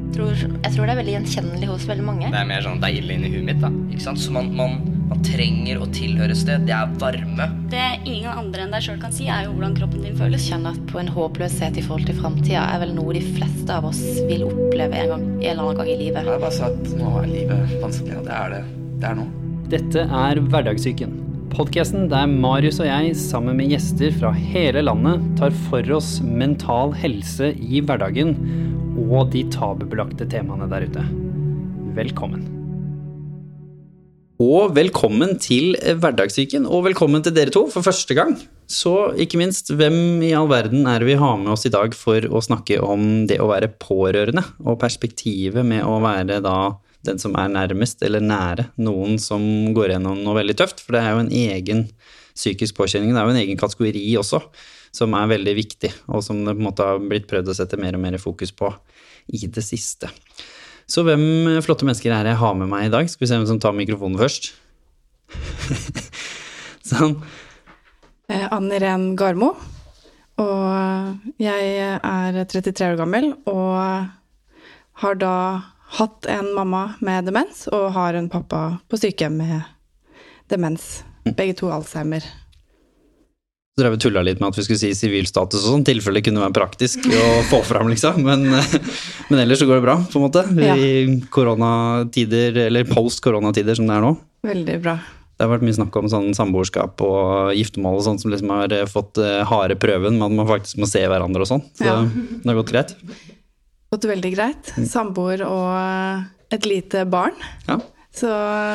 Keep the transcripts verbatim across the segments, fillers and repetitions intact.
Tror, jeg tror det er veldig gjenkjennelig hos veldig mange. Det er mer sånn deilig inni huet mitt da, ikke sant? Så man, man, man trenger å tilhøre sted, det er varme. Det ingen andre enn deg selv kan si er jo hvordan kroppen din føles. Kjenner at på en håpløshet i forhold til fremtiden er vel noe de fleste av oss vil oppleve en, gang, en eller annen gang i livet. Jeg bare sa at nå er livet vanskelig, og det er det, det er nå. Dette er Hverdagssyken. Podcasten der Marius og jeg sammen med gjester fra hele landet tar for oss mental helse i hverdagen og de tabubelagte temaene der ute. Velkommen. Og velkommen til Hverdagssyken, og velkommen til dere to for første gang. Så ikke minst, hvem i all verden er vi har med oss i dag for å snakke om det å være pårørende, og perspektivet med å være da den som er nærmest eller nære noen som går gjennom noe veldig tøft, for det er jo en egen psykisk påkjenning, det er jo en egen kategori også, som er veldig viktig, og som det på en måte har blitt prøvd å sette mer og mer fokus på i det siste. Så hvem flotte mennesker er det jeg har med meg i dag? Skal vi se hvem som tar mikrofonen først? Sånn. Anne Irene Garmo, og jeg er trettitre år gammel, og har da hatt en mamma med demens, og har en pappa på sykehjem med demens. Begge to Alzheimer. Så drev vi tullet litt med at vi skulle si sivilstatus og sånn, tilfelle det kunne være praktisk å få fram, liksom. Men, men ellers så går det bra, på en måte, ja. I koronatider, eller post-koronatider som det er nå. Veldig bra. Det har vært mye snakk om sånn samboerskap og giftemål og sånt, som liksom har fått harde prøven, men man faktisk må se hverandre og sånn. Så ja. Det har gått greit. Gått veldig greit. Samboer og et lite barn. Ja. Så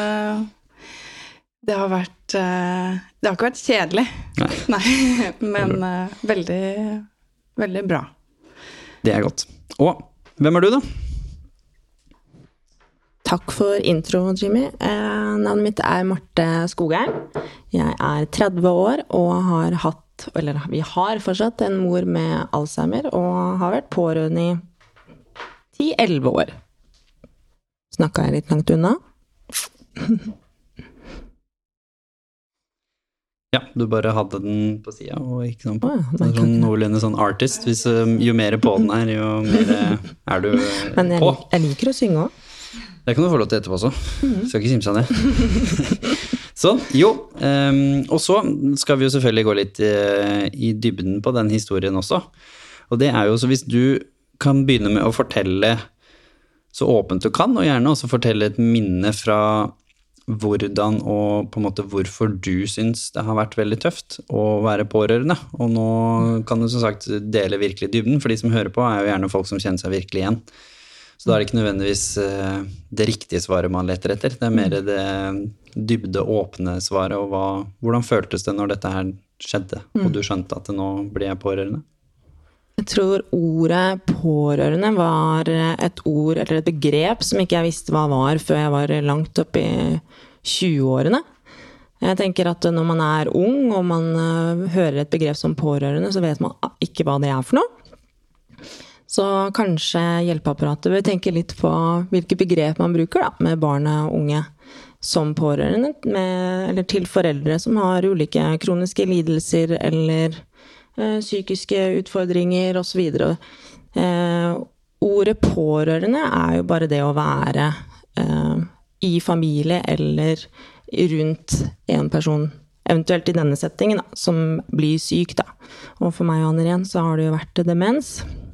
det har vært, det har ikke vært kjedelig. Nei. Nei, men veldig, veldig bra. Det er godt. Og hvem er du da? Takk for intro, Jimmy. Eh, navnet mitt er Marte Skogheim. Jeg er tretti år og har hatt, eller vi har fortsatt en mor med Alzheimer, og har vært pårørende i ti til elleve år. Snakket jeg litt langt unna? Ja, du bare hadde den på siden, og ikke sånn på. Oh, ja, sånn noenlunde sånn artist. Hvis, jo mer på den er, jo mer er du Men jeg, på. Jeg liker å synge også. Det kan du få lov til etterpå også. Mm. Skal ikke simse av det. Sånn, jo. Um, og så skal vi jo selvfølgelig gå litt uh, i dybden på den historien også. Og det er jo så hvis du kan begynne med å fortelle så åpent du kan, og gjerne også fortelle et minne fra hvordan og på en måte hvorfor du synes det har vært veldig tøft å være pårørende. Og nå kan du som sagt dele virkelig dybden, for de som hører på er jo gjerne folk som kjenner seg virkelig igjen. Så da er det ikke nødvendigvis det riktige svaret man leter etter. Det er mer det dybde, åpne svaret, og hva, hvordan føltes det når dette her skjedde, og du skjønte at det nå blir jeg pårørende? Jeg tror ordet pårørende var et ord, eller et begrep som ikke jeg visste hva var før jeg var langt opp i tjue-årene. Jeg tenker at når man er ung og man hører et begrep som pårørende, så vet man ikke hva det er for noe. Så kanskje hjelpeapparatet vil tenke litt på hvilke begrep man bruker da, med barn og unge som pårørende, med, eller til foreldre som har ulike kroniske lidelser eller psykiske utfordringer og så videre. Eh, ordet pårørende er jo bare det å være eh, i familie eller rundt en person, eventuelt i denne settingen da, som blir syk da. Og for meg og Anne Irene så har det jo vært demens.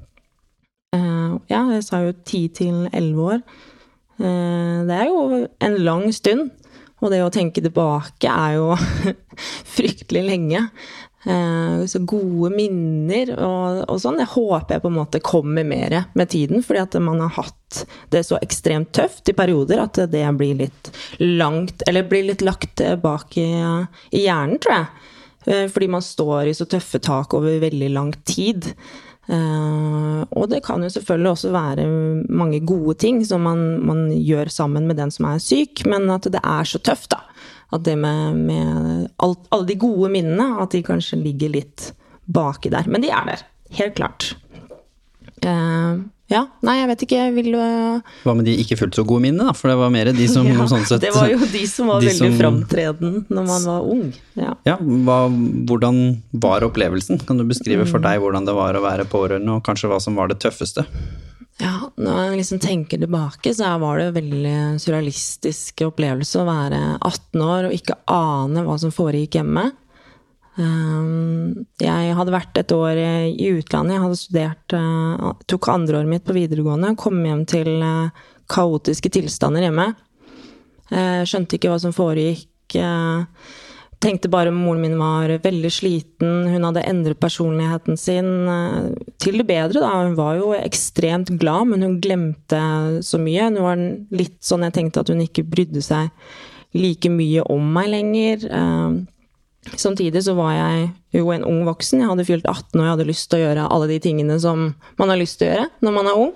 Eh, ja, jeg sa jo ti til elleve år. Eh, det er jo en lang stund, og det å tenke tilbake er jo fryktelig lenge. Eh, så gode minner og, og sånn, jeg håper jeg på en måte kommer mer med tiden, fordi at man har hatt det så ekstremt tøft i perioder at det blir litt langt, eller blir litt lagt bak i, i hjernen, tror jeg. Eh, fordi man står i så tøffe tak over veldig lang tid. Eh, og det kan jo selvfølgelig også være mange gode ting som man, man gjør sammen med den som er syk, men at det er så tøft da. At det med, med alt, alle de gode minnene, at de kanskje ligger litt baki der. Men de er der, helt klart. Uh, ja, nei, jeg vet ikke, jeg vil... Uh... Hva med de ikke fullt så gode minnene da? For det var mer de som ja, sånn sett... Det var jo de som var de veldig som... framtreden når man var ung. Ja, ja hva, hvordan var opplevelsen? Kan du beskrive for deg hvordan det var å være pårørende, og kanskje hva som var det tøffeste? Ja, når jeg liksom tenker tilbake, så var det en veldig surrealistisk opplevelse å være atten år og ikke ane hva som foregikk hjemme. Jeg hadde vært et år i utlandet, jeg hadde studert, tok andre året mitt på videregående, kom hjem til kaotiske tilstander hjemme. Skjønte ikke hva som foregikk, tenkte bare moren min var veldig sliten, hun hadde endret personligheten sin til det bedre da, hun var jo ekstremt glad, men hun glemte så mye, nå var det litt sånn jeg tenkte at hun ikke brydde seg like mye om meg lenger. Samtidig så var jeg jo en ung voksen, jeg hadde fylt atten og jeg hadde lyst til å gjøre alle de tingene som man har lyst til å gjøre når man er ung.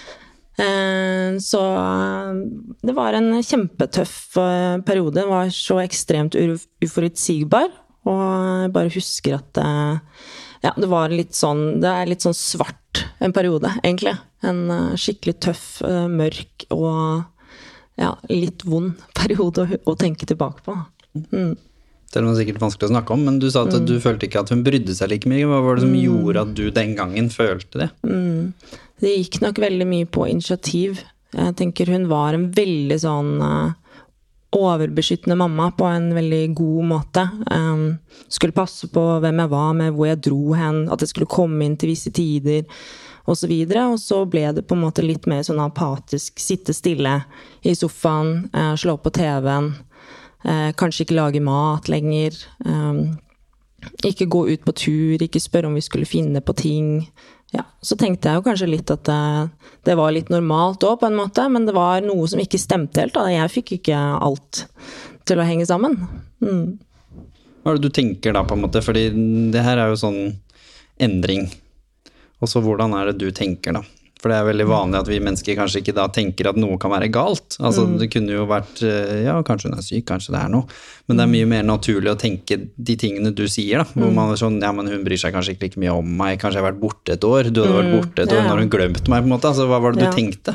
Så det var en kjempetøff periode, det var så ekstremt uforutsigbar, og jeg bare husker at ja, det var litt sånn, det er litt sånn svart en periode, egentlig. En skikkelig tøff, mørk og ja, litt vond periode å, å tenke tilbake på. Mm. Det er noe sikkert vanskelig å snakke om, men du sa at mm. du følte ikke at hun brydde seg like mye. Hva var det som mm. gjorde at du den gangen følte det? Mm. Det gikk nok veldig mye på initiativ. Jeg tenker hun var en veldig sånn uh, overbeskyttende mamma på en veldig god måte. Um, skulle passe på hvem jeg var med, hvor jeg dro hen, at jeg skulle komme inn til visse tider, og så videre. Og så ble det på en måte litt mer sånn apatisk, sitte stille i sofaen, uh, slå på T V-en, uh, kanskje ikke lage mat lenger, um, ikke gå ut på tur, ikke spørre om vi skulle finne på ting. Ja, så tenkte jeg jo kanskje litt at det, det var litt normalt også på en måte, men det var noe som ikke stemte helt da. Jeg fikk ikke alt til å henge sammen. Mm. Hva er det du tenker da på en måte? Fordi det her er jo sånn endring. Og så hvordan er det du tenker da? For det er veldig vanlig at vi mennesker kanskje ikke da tenker at noe kan være galt. Altså mm. det kunne jo vært, ja, kanskje hun er syk, kanskje det er noe. Men det er mye mer naturlig å tenke de tingene du sier da. Hvor man er sånn, ja, men hun bryr seg kanskje ikke like mye om meg. Kanskje jeg har vært borte et år. Du hadde vært borte et år, ja. Når hun glemt meg på en måte. Altså hva var det du ja. tenkte?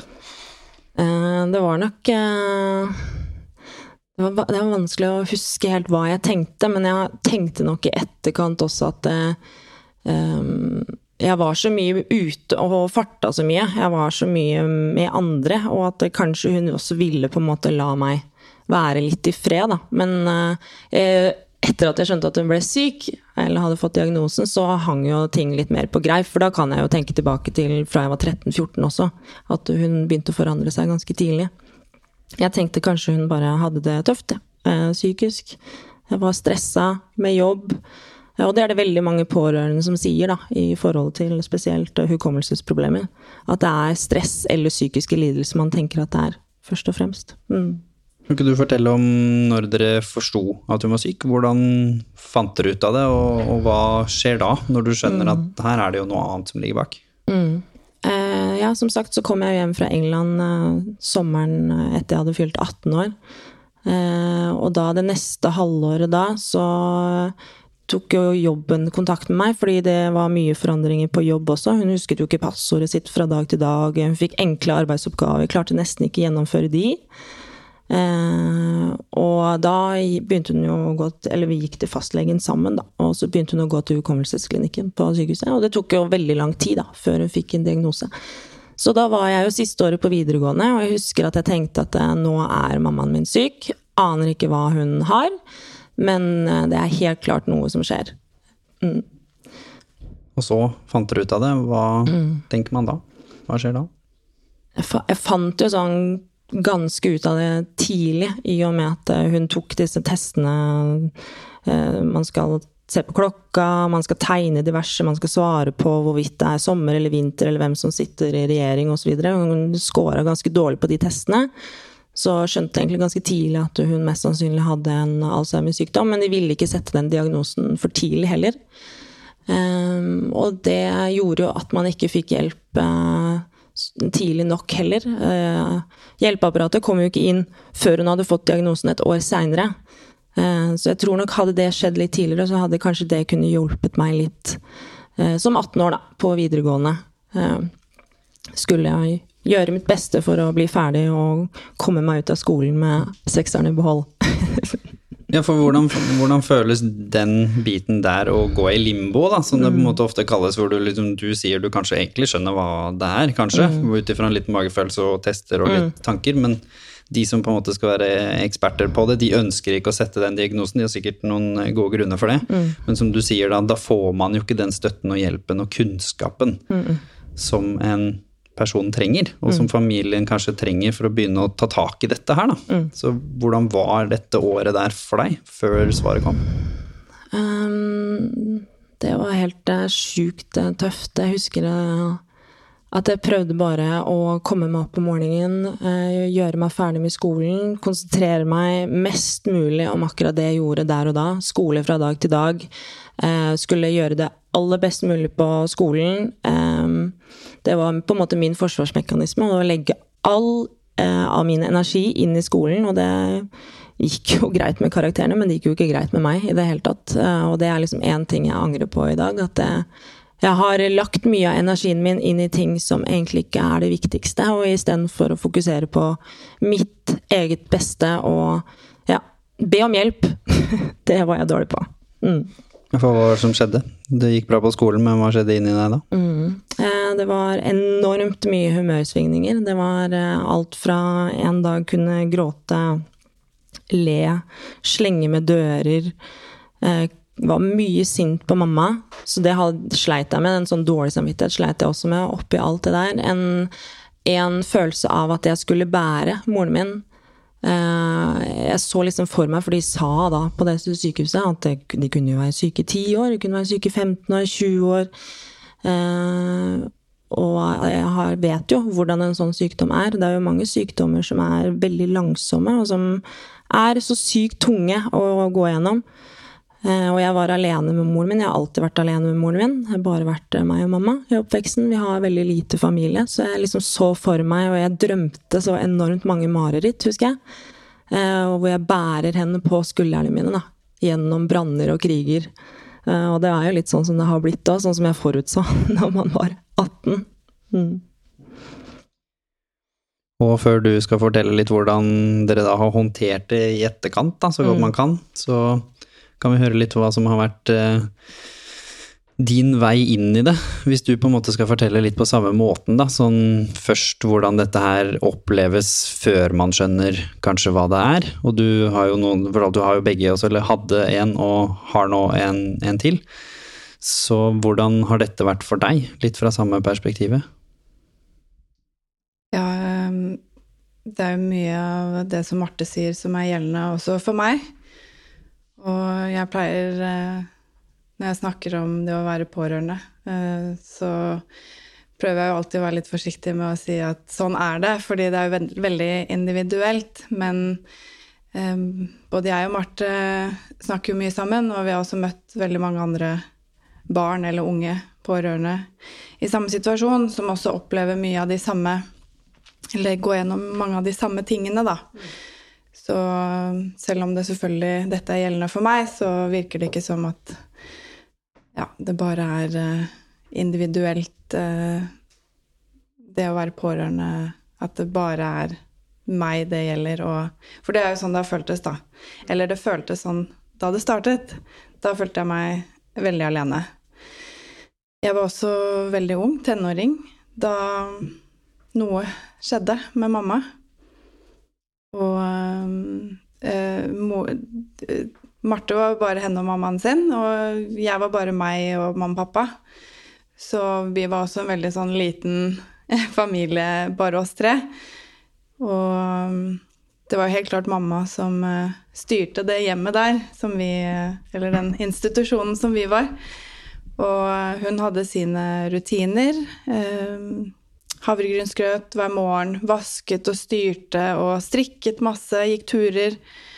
Uh, det var nok... Uh, det, var, det var vanskelig å huske helt hva jeg tenkte, men jeg tenkte nok i etterkant også at... Uh, um, jeg var så mye ute og farta så mye. Jeg var så mye med andre, og at kanskje hun også ville på en måte la meg være litt i fred da. Men eh, etter at jeg skjønte at hun ble syk, eller hadde fått diagnosen, så hang jo ting litt mer på greip, for da kan jeg jo tenke tilbake til fra jeg var tretten fjorten også, at hun begynte å forandre seg ganske tidlig. Jeg tenkte kanskje hun bare hadde det tøft, eh, psykisk. Jeg var stresset med jobb, og det er det veldig mange pårørende som sier da, i forhold til spesielt hukommelsesproblemer, at det er stress eller psykiske lidelser man tenker at det er, først og fremst. Mm. Kan ikke du fortelle om når dere forstod at hun var syk? Hvordan fant dere ut av det, og, og hva skjer da, når du skjønner mm. at her er det jo noe annet som ligger bak? Mm. Eh, ja, som sagt så kom jeg hjem fra England eh, sommeren etter jeg hadde fylt atten år, eh, og da det neste halvåret da, så... tok jo jobben kontakt med meg, fordi det var mye forandringer på jobb også. Hun husket jo ikke passordet sitt fra dag til dag. Hun fikk enkle arbeidsoppgaver, klarte nesten ikke gjennomføre de. Eh, og da begynte hun jo å gå til, eller vi gikk til fastlegen sammen da, og så begynte hun å gå til hukommelsesklinikken på sykehuset, og det tok jo veldig lang tid da, før hun fikk en diagnose. Så da var jeg jo siste året på videregående, og jeg husker at jeg tenkte at nå er mammaen min syk, aner ikke hva hun har, men det er helt klart noe som skjer. Mm. Og så fant dere ut av det. Hva mm. tenker man da? Hva skjer da? Jeg, fa- jeg fant jo sånn ganske ut av det tidlig, i og med at hun tok disse testene. Eh, man skal se på klokka, man skal tegne diverse, man skal svare på hvorvidt det er sommer eller vinter, eller hvem som sitter i regjering og så videre. Hun skåret ganske dårlig på de testene. Så skjønte jeg egentlig ganske tidlig at hun mest sannsynlig hadde en Alzheimer-sykdom, men de ville ikke sette den diagnosen for tidlig heller. Um, og det gjorde jo at man ikke fikk hjelp uh, tidlig nok heller. Uh, hjelpeapparatet kom jo ikke inn før hun hadde fått diagnosen et år senere. Uh, så jeg tror nok hadde det skjedd litt tidligere, så hadde kanskje det kunne hjulpet meg litt. Uh, som atten år da, på videregående, uh, skulle jeg gjøre mitt beste for å bli ferdig og komme meg ut av skolen med sekseren i behold. Ja, for hvordan, hvordan føles den biten der å gå i limbo, da, som det på en måte ofte kalles, hvor du, liksom, du sier du kanskje egentlig skjønner hva det er, kanskje, mm. utifra en litt magefølelse og tester og litt mm. tanker, men de som på en måte skal være eksperter på det, de ønsker ikke å sette den diagnosen, de har sikkert noen gode grunner for det, mm. men som du sier da, da får man jo ikke den støtten og hjelpen og kunnskapen mm. som en person trenger, og som familien kanskje trenger for å begynne å ta tak i dette her da. Mm. Så hvordan var dette året der for deg, før svaret kom? Um, det var helt uh, sjukt uh, tøft. Jeg husker uh, at jeg prøvde bare å komme meg opp om morgenen, uh, gjøre meg ferdig med skolen, konsentrere meg mest mulig om akkurat det jeg gjorde der og da, skole fra dag til dag, uh, skulle gjøre det aller best mulig på skolen. Um, det var på en måte min forsvarsmekanisme, å legge all uh, av min energi inn i skolen, og det gikk jo greit med karakterene, men det gikk jo ikke greit med meg i det hele tatt. Uh, og det er liksom en ting jeg angrer på i dag, at jeg, jeg har lagt mye av energien min inn i ting som egentlig ikke er det viktigste, og i stedet for å fokusere på mitt eget beste og ja, be om hjelp. Det var jeg dårlig på. Mm. For hva var det som skjedde? Det gikk bra på skolen, men hva skjedde inni deg da? Mm. Eh, det var enormt mye humørsvingninger. Det var eh, alt fra en dag kunne gråte, le, slenge med dører, eh, var mye sint på mamma, så det hadde, sleit jeg med, en sånn dårlig samvittighet sleit jeg også med, oppi alt det der. En, en følelse av at jeg skulle bære moren min. Jeg så liksom for meg, for de sa da på det sykehuset at de kunne jo være syke i ti år, de kunne være syke i femten år, tjue år. Og jeg har, vet jo hvordan en sånn sykdom er. Det er jo mange sykdommer som er veldig langsomme, og som er så sykt tunge å gå gjennom. Og jeg var alene med moren min. Jeg har alltid vært alene med moren min. Jeg har bare vært meg og mamma i oppveksten. Vi har veldig lite familie, så jeg liksom så for meg, og jeg drømte så enormt mange mareritt, husker jeg. Og hvor jeg bærer henne på skuldrene mine da, gjennom branner og kriger. Og det er jo litt sånn som det har blitt da, sånn som jeg forutså når man var atten. Mm. Og før du skal fortelle litt hvordan dere da har håndtert det i etterkant, da, så godt mm. man kan, så kan vi høre litt hva som har vært eh, din vei inn i det, hvis du på en måte skal fortelle litt på samme måten da, sånn først hvordan dette her oppleves før man skjønner kanskje hva det er, og du har jo noen, for du har jo begge også, eller hadde en og har nå en, en til, så hvordan har dette vært for deg, litt fra samme perspektivet? Ja, det er jo mye av det som Marte sier som er gjeldende også for meg. Og jeg pleier, når jeg snakker om det å være pårørende, så prøver jeg jo alltid å være litt forsiktig med å si at sånn er det, fordi det er jo veldig individuelt, men både jeg og Marte snakker jo mye sammen, og vi har også møtt veldig mange andre barn eller unge pårørende i samme situasjon, som også opplever mye av de samme, eller går gjennom mange av de samme tingene da. Så selv om det selvfølgelig dette er gjeldende for meg, så virker det ikke som at ja, det bare er individuelt det å være pårørende, at det bare er meg det gjelder. Og, for det er jo sånn det har føltes da. Eller det føltes sånn da det startet. Da følte jeg meg veldig alene. Jeg var også veldig ung, tenåring, da noe skjedde med mamma. Og eh, mo, Marte var bare henne og mammaen sin, og jeg var bare meg og mamma og pappa. Så vi var også en veldig sånn liten familie, bare oss tre. Og det var helt klart mamma som styrte det hjemmet der, som vi, eller den institusjonen som vi var. Og hun hadde sine rutiner, eh, havregrynsgrøt hver morgen, vasket og styrte og strikket masse, gikk turer.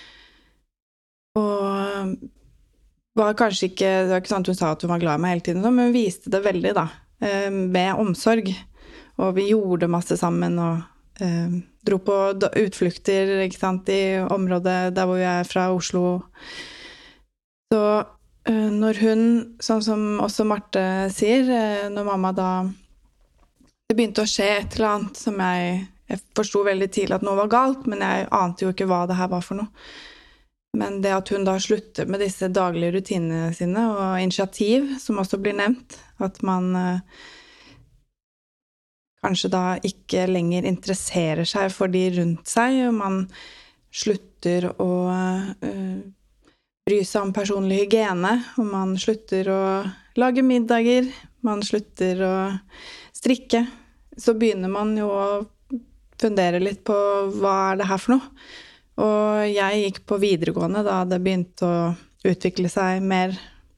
Og var kanskje ikke, det var ikke sånn at hun sa at hun var glad i meg hele tiden, men hun viste det veldig da, med omsorg. Og vi gjorde masse sammen og eh, dro på utflukter, ikke sant, i området der hvor vi er fra Oslo. Så eh, når hun, sånn som også Marte sier, eh, når mamma da det begynte å skje et eller annet som jeg, jeg forstod veldig tidlig at noe var galt, men jeg ante jo ikke hva det her var for noe. Men det at hun da slutter med disse daglige rutinene sine, og initiativ, som også blir nevnt, at man uh, kanskje da ikke lenger interesserer seg for de rundt seg, og man slutter å uh, bry seg om personlig hygiene, og man slutter å lage middager, man slutter å strikke, så begynner man jo å fundere litt på hva er det her for noe. Og jeg gikk på videregående da det begynte å utvikle seg mer,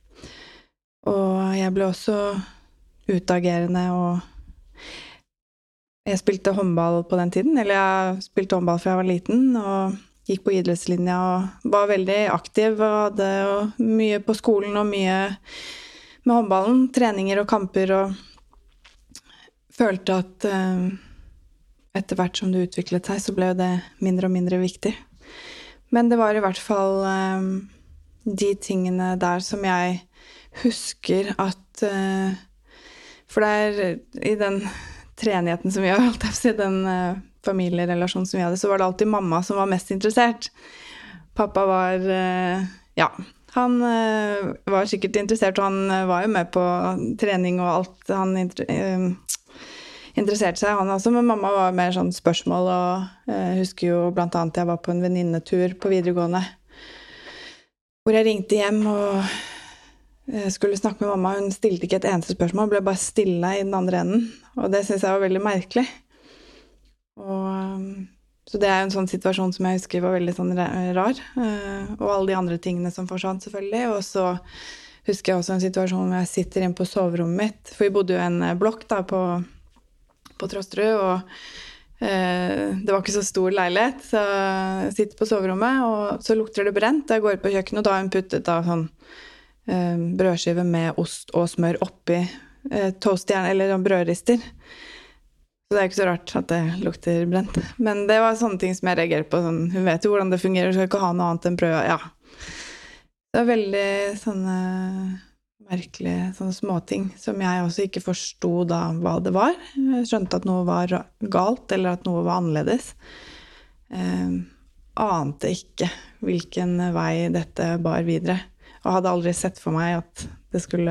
og jeg ble også utagerende, og jeg spilte håndball på den tiden, eller jeg spilte håndball fra jeg var liten, og gikk på idrettslinja og var veldig aktiv, og hadde jo mye på skolen og mye med håndballen, treninger og kamper, og følte at uh, etter hvert som det utviklet seg, så ble det mindre og mindre viktig. Men det var i hvert fall um, de tingene der som jeg husker at uh, for det er i den treenigheten som vi har holdt oss i, den uh, familierelasjonen som vi hadde, så var det alltid mamma som var mest interessert. Pappa var uh, ja, han uh, var sikkert interessert, og han uh, var jo med på trening og alt han uh, interesserte seg, han også, men mamma var mer sånn spørsmål, og jeg husker jo blant annet jeg var på en venninnetur på videregående, hvor jeg ringte hjem og skulle snakke med mamma. Hun stilte ikke et eneste spørsmål, ble bare stille i den andre enden, og det synes jeg var veldig merkelig. Og, så det er en sånn situasjon som jeg husker var veldig sånn rar, og alle de andre tingene som forsvant selvfølgelig, og så husker jeg også en situasjon hvor jeg sitter inn på soverommet mitt, for vi bodde jo i en blokk da på på Trosterud, og eh, det var ikke så stor leilighet, så jeg sitter på soverommet, og så lukter det brent, jeg går på kjøkkenet, og da har hun puttet da sånn eh, brødskive med ost og smør oppi eh, toastjern, eller brødrister. Så det er ikke så rart at det lukter brent. Men det var sånne ting som jeg reagerer på, sånn, hun vet jo hvordan det fungerer, så skal ikke ha noe annet enn brød, ja. Det var veldig sånne merkelige sånne småting som jeg også ikke forstod da hva det var. Jeg skjønte at noe var galt, eller at noe var annerledes. Eh, ante ikke hvilken vei dette bar videre, og hadde aldri sett for meg at det skulle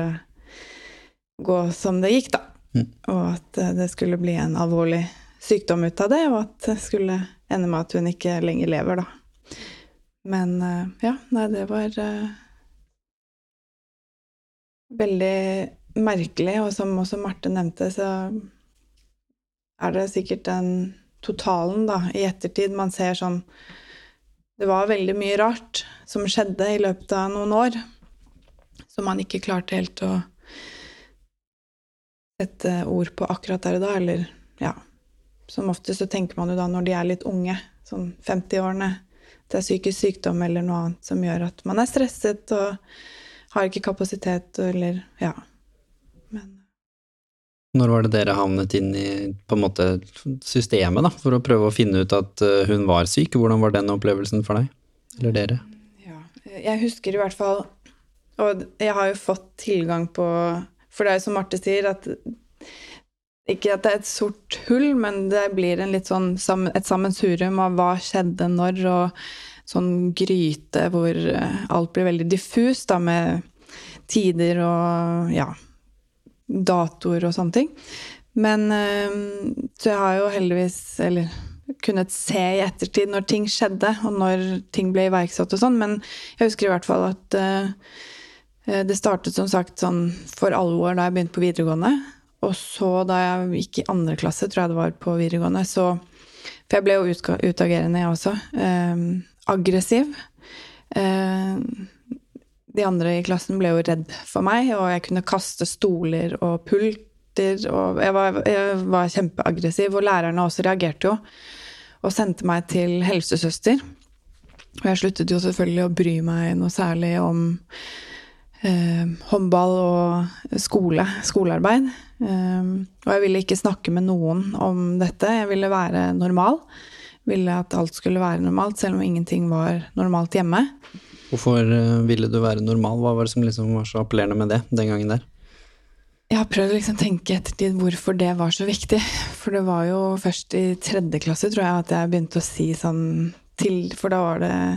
gå som det gikk da. Mm. Og at det skulle bli en alvorlig sykdom ut av det, og at det skulle ende med at hun ikke lenger lever da. Men ja, nei, det var veldig merkelig, og som også Marte nevnte, så er det sikkert den totalen da, i ettertid man ser sånn, det var veldig mye rart som skjedde i løpet av noen år, som man ikke klarte helt å sette ord på akkurat der og da, eller ja, som ofte så tenker man jo da når de er litt unge, sånn femti-årene, det er psykisk sykdom eller noe annet som gjør at man er stresset og har ikke kapasitet, eller, ja. Men når var det dere havnet inn i, på en måte, systemet da, for å prøve å finne ut at hun var syk? Hvordan var den opplevelsen for deg, eller dere? Ja, jeg husker i hvert fall, og jeg har jo fått tilgang på, for det er jo som Marte sier, at ikke at det er et sort hull, men det blir en litt sånn, et sammensurium av hva skjedde når, og sånn gryte hvor alt blir veldig diffus da, med tider og ja, datoer og sånne ting. Men så jeg har jo heldigvis, eller kunnet se i ettertid når ting skjedde, og når ting ble iverksatt og sånn, men jeg husker i hvert fall at det startet som sagt sånn for alvor da jeg begynte på videregående, og så da jeg gikk i andre klasse, tror jeg det var på videregående, så, for jeg ble jo utagerende jeg også, eh, aggressiv. Eh, de andre i klassen ble jo redd for meg, og jeg kunne kaste stoler og pulter, og jeg var, jeg var kjempeaggressiv, og lærerne også reagerte jo, og sendte meg til helsesøster. Og jeg sluttet jo selvfølgelig å bry meg noe særlig om eh, håndball og skole, skolearbeid. Eh, og jeg ville ikke snakke med noen om dette, jeg ville være normal, ville at alt skulle være normalt, selv om ingenting var normalt hjemme. Hvorfor ville du være normal? Hva var det som liksom var så appellerende med det den gangen der? Jeg har prøvd å liksom tenke ettertid hvorfor det var så viktig. For det var jo først i tredje klasse, tror jeg, at jeg begynte å si sånn til, for da var det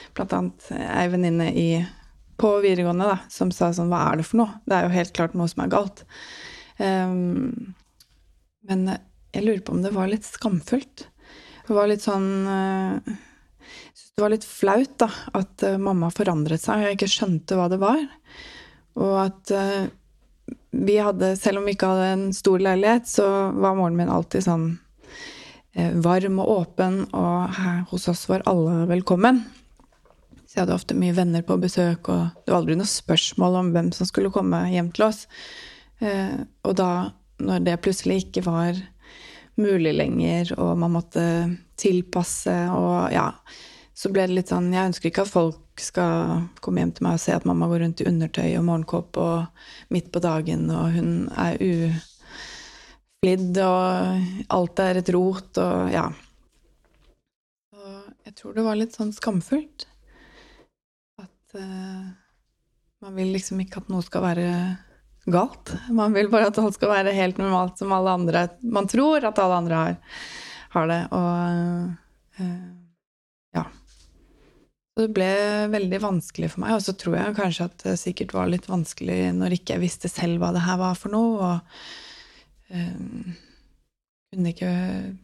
blant annet ei venninne i, på videregående da, som sa sånn, hva er det for noe? Det er jo helt klart noe som er galt. Um, men jeg lurer på om det var litt skamfullt. Det var litt sånn... Uh, det var litt flaut da, at uh, mamma forandret seg, og jeg ikke skjønte hva det var. Og at uh, vi hadde, selv om vi ikke hadde en stor leilighet, så var moren min alltid sånn uh, varm og åpen, og her hos oss var alle velkommen. Så jeg hadde ofte mye venner på besøk, og det var aldri noe spørsmål om hvem som skulle komme hjem til oss. Uh, og da, når det plutselig ikke var mulig lenger, og man måtte tilpasse, og ja... Så ble det litt sånn, jeg ønsker ikke at folk skal komme hjem til meg og se at mamma går rundt i undertøy og morgenkåp og midt på dagen, og hun er uflidd, og alt er et rot, og ja. Så jeg tror det var litt sånn skamfullt. At uh, man vil liksom ikke at noe skal være galt. Man vil bare at alt skal være helt normalt som alle andre. Man tror at alle andre har, har det, og uh, ja. Så det ble veldig vanskelig for meg, og så tror jeg kanskje at det sikkert var litt vanskelig når ikke jeg visste selv hva det her var for noe, og um, kunne ikke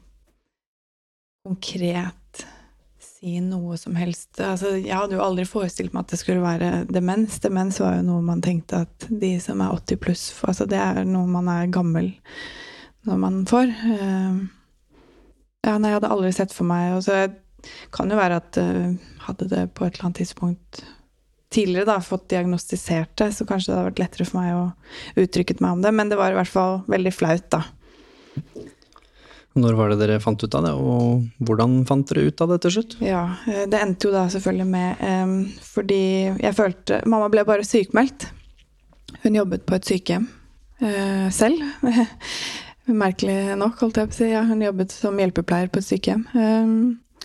konkret si noe som helst. Altså, jeg hadde jo aldri forestilt meg at det skulle være demens. Demens var jo noe man tenkte at de som er åtti pluss, altså det er noe man er gammel når man får. Um, ja, nei, jeg hadde aldri sett for meg, og så kan jo være at uh, hadde det på et eller annet tidspunkt tidligere da, fått diagnostisert det, så kanskje det hadde vært lettere for meg å uttrykke meg om det, men det var i hvert fall veldig flaut da. Når var det dere fant ut av det, og hvordan fant dere ut av det til slutt? Ja, det endte jo da selvfølgelig med, um, fordi jeg følte, mamma ble bare sykmeldt. Hun jobbet på et sykehjem uh, selv. Merkelig nok, holdt jeg på å si. Ja, hun jobbet som hjelpepleier på et sykehjem. Um,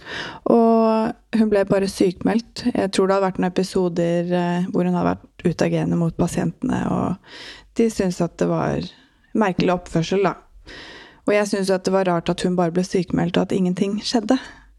Og hun ble bare sykmeldt. Jeg tror det hadde vært noen episoder eh, hvor hun hadde vært utagerende mot pasientene, og de syntes at det var merkelig oppførsel da. Og jeg syntes at det var rart at hun bare ble sykmeldt, og at ingenting skjedde.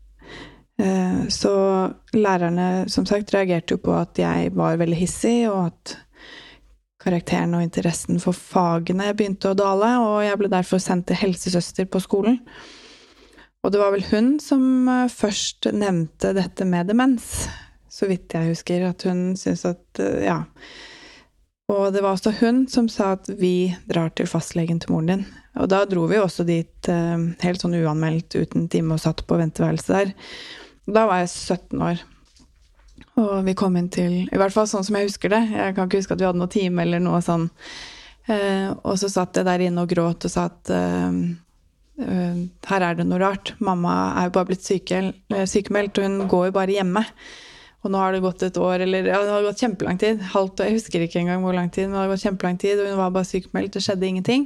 Eh, så lærerne, som sagt, reagerte jo på at jeg var veldig hissig, og at karakteren og interessen for fagene begynte å dale, og jeg ble derfor sendt til helsesøster på skolen. Og det var vel hun som først nevnte dette med demens, så vidt jeg husker, at hun syntes at, ja. Og det var også hun som sa at vi drar til fastlegen til moren din. Og da dro vi også dit helt sånn uanmeldt, uten time og satt på venteværelse der. Da var jeg sytten år. Og vi kom inn til, i hvert fall sånn som jeg husker det, jeg kan ikke huske at vi hadde noe time eller noe sånn. Og så satt jeg der inne og gråt og sa at... Uh, her er det noe rart. Mamma er jo bare blitt syke, sykemeldt, og hun går jo bare hjemme. Og nå har det gått et år, eller ja, det har gått kjempelang tid. Halvt, jeg husker ikke engang hvor lang tid, men det har gått kjempelang tid, og hun var bare sykemeldt, det skjedde ingenting.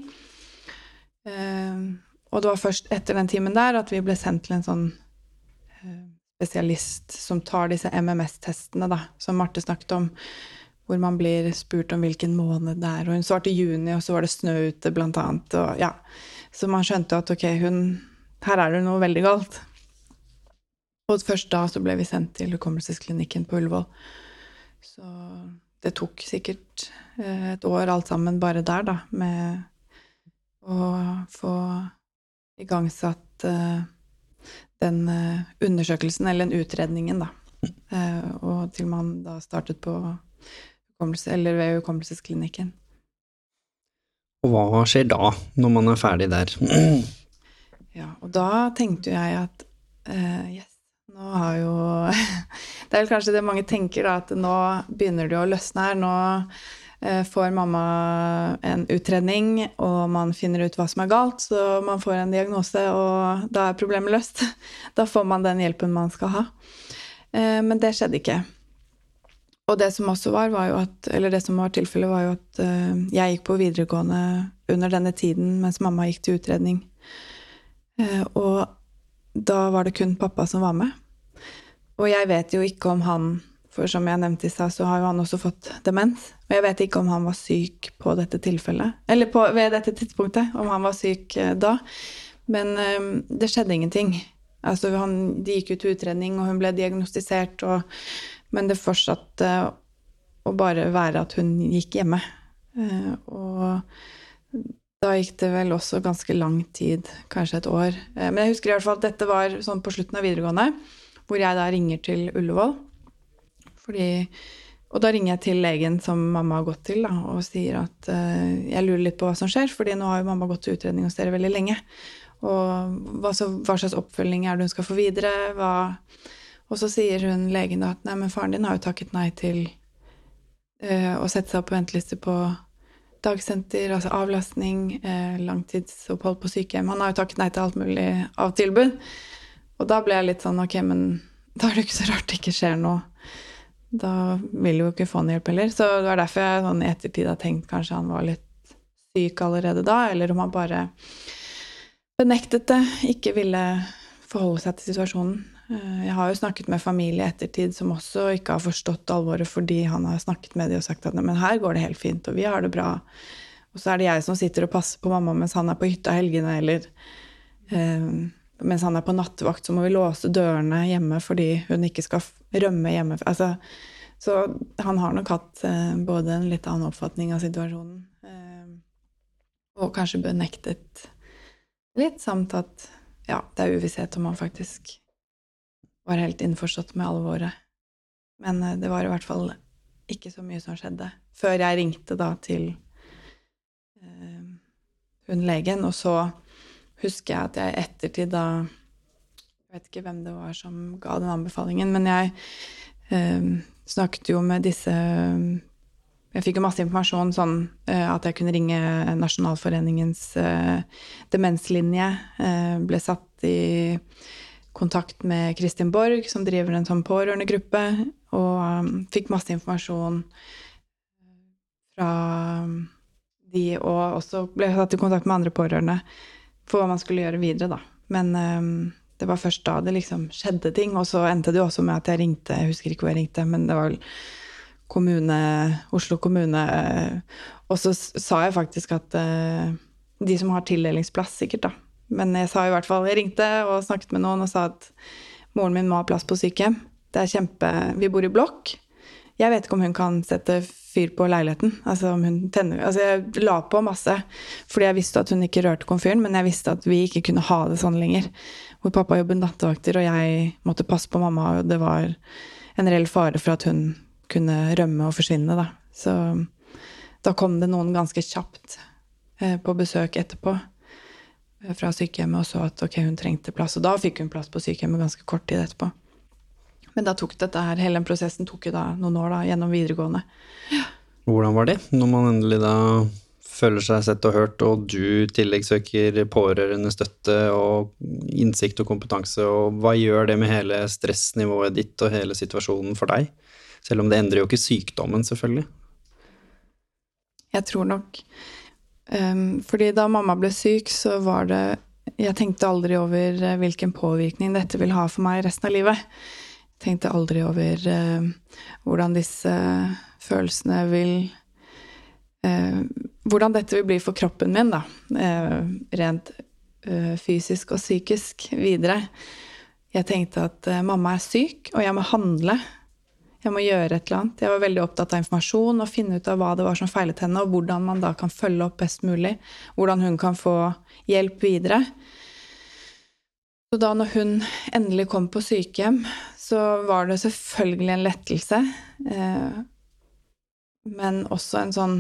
Uh, og det var først etter den timen der at vi ble sendt til en sånn uh, spesialist som tar disse M M S-testene da, som Marte snakket om, hvor man blir spurt om hvilken måned det er, og hun svarte juni, og så var det snø ute blant annet, og ja. Så man skjønte at ok, hun, her er det noe veldig galt. Og først da så ble vi sendt til hukommelsesklinikken på Ullevål. Så det tok sikkert et år alt sammen bare der da, med å få igangsatt uh, den uh, undersøkelsen, eller den utredningen da. Uh, og til man da startet på hukommelse, eller ved hukommelsesklinikken. Og hva skjer da, når man er ferdig der? Ja, og da tenkte jeg at, uh, yes, nå har jo... det er vel kanskje det mange tenker da, at nå begynner det å løsne her. Nå uh, får mamma en utredning, og man finner ut hva som er galt, så man får en diagnose, og da er problemet løst. Da får man den hjelpen man skal ha. Uh, men det skjedde ikke. Og det som også var, var jo at, eller det som var tilfellet var jo at uh, jeg gikk på videregående under denne tiden, mens mamma gikk til utredning. Uh, og da var det kun pappa som var med. Og jeg vet jo ikke om han, for som jeg nevnte i sted, så har jo han også fått demens. Og jeg vet ikke om han var syk på dette tilfellet, eller på, ved dette tidspunktet, om han var syk uh, da. Men uh, det skjedde ingenting. Altså han, de gikk ut til utredning, og hun ble diagnostisert, og, men det fortsatte å bare være at hun gikk hjemme. Eh, og da gikk det vel også ganske lang tid, kanskje et år. Eh, men jeg husker i hvert fall at dette var sånn på slutten av videregående, hvor jeg da ringer til Ullevål. Fordi, og da ringer jeg til legen som mamma har gått til, da, og sier at eh, jeg lurer litt på hva som skjer, fordi nå har jo mamma gått til utredning hos dere veldig lenge. Og hva, så, hva slags oppfølging er det hun skal få videre? Hva? Og så sier hun legen da at nei, men faren din har jo takket nei til uh, å sette seg opp på venteliste på dagsenter, altså avlastning, uh, langtidsopphold på sykehjem. Han har jo takket nei til alt mulig av tilbud. Og da ble jeg litt sånn, ok, men da er det ikke så rart det ikke skjer noe. Da vil jo ikke få noe hjelp heller. Så det var derfor jeg sånn, i ettertid har tenkt kanskje han var litt syk allerede da, eller om han bare benektet det, ikke ville forholde seg til situasjonen. Jeg har jo snakket med familie i ettertid som også ikke har forstått alvoret fordi han har snakket med dem og sagt at men her går det helt fint, og vi har det bra. Og så er det jeg som sitter og passer på mamma mens han er på hytta helgene, eller eh, mens han er på nattevakt, så må vi låse dørene hjemme fordi hun ikke skal rømme hjemme. Altså, så han har nok hatt eh, både en litt annen oppfatning av situasjonen, eh, og kanskje benektet litt, samt at ja, det er uvisshet om han faktisk var helt innforstått med alvoret. Men uh, det var i hvert fall ikke så mye som skjedde. Før jeg ringte da til uh, hun legen, og så husker jeg at jeg i ettertid da, jeg vet ikke hvem det var som ga den anbefalingen, men jeg uh, snakket jo med disse Jeg fikk jo masse informasjon sånn uh, at jeg kunne ringe Nasjonalforeningens uh, demenslinje. Uh, ble satt i kontakt med Kristin Borg, som driver en sånn pårørendegruppe, og um, fikk masse informasjon fra de, og også ble satt i kontakt med andre pårørende for hva man skulle gjøre videre da. Men um, det var først da det liksom skjedde ting, og så endte det jo også med at jeg ringte, jeg husker ikke hvor jeg ringte, men det var vel kommune, Oslo kommune, og så sa jeg faktisk at uh, de som har tildelingsplass sikkert da, men jeg sa i hvert fall, jeg ringte og snakket med noen og sa at moren min må ha plass på sykehjem. Det er kjempe, vi bor i blokk. Jeg vet ikke om hun kan sette fyr på leiligheten, altså om hun tenner, altså jeg la på masse, fordi jeg visste at hun ikke rørte komfyren, men jeg visste at vi ikke kunne ha det sånn lenger. Hvor pappa jobbet nattevakter, og jeg måtte passe på mamma, og det var en reell fare for at hun kunne rømme og forsvinne da. Så da kom det noen ganske kjapt eh, på besøk etterpå eh, fra sykehjemmet og så at ok, hun trengte plass, og da fikk hun plass på sykehjemmet ganske kort tid etterpå. Men da tok dette her, hele den prosessen tok jo da noen år da, gjennom videregående. Ja. Hvordan var det når man endelig da føler seg sett og hørt, og du tillegg søker pårørende støtte og innsikt og kompetanse, og hva gjør det med hele stressnivået ditt og hele situasjonen for deg? Selv om det endrer jo ikke sykdommen, selvfølgelig. Jeg tror nok. Um, fordi da mamma ble syk, så var det, jeg tenkte aldri over hvilken påvirkning dette vil ha for meg resten av livet. Jeg tenkte aldri over uh, hvordan disse følelsene vil, uh, hvordan dette vil bli for kroppen min da, uh, rent uh, fysisk og psykisk videre. Jeg tenkte at uh, mamma er syk, og jeg må handle. Jeg må gjøre et eller annet. Jeg var veldig opptatt av informasjon og finne ut av hva det var som feilet henne, og hvordan man da kan følge opp best mulig, hvordan hun kan få hjelp videre. Så da når hun endelig kom på sykehjem, så var det selvfølgelig en lettelse, eh, men også en sånn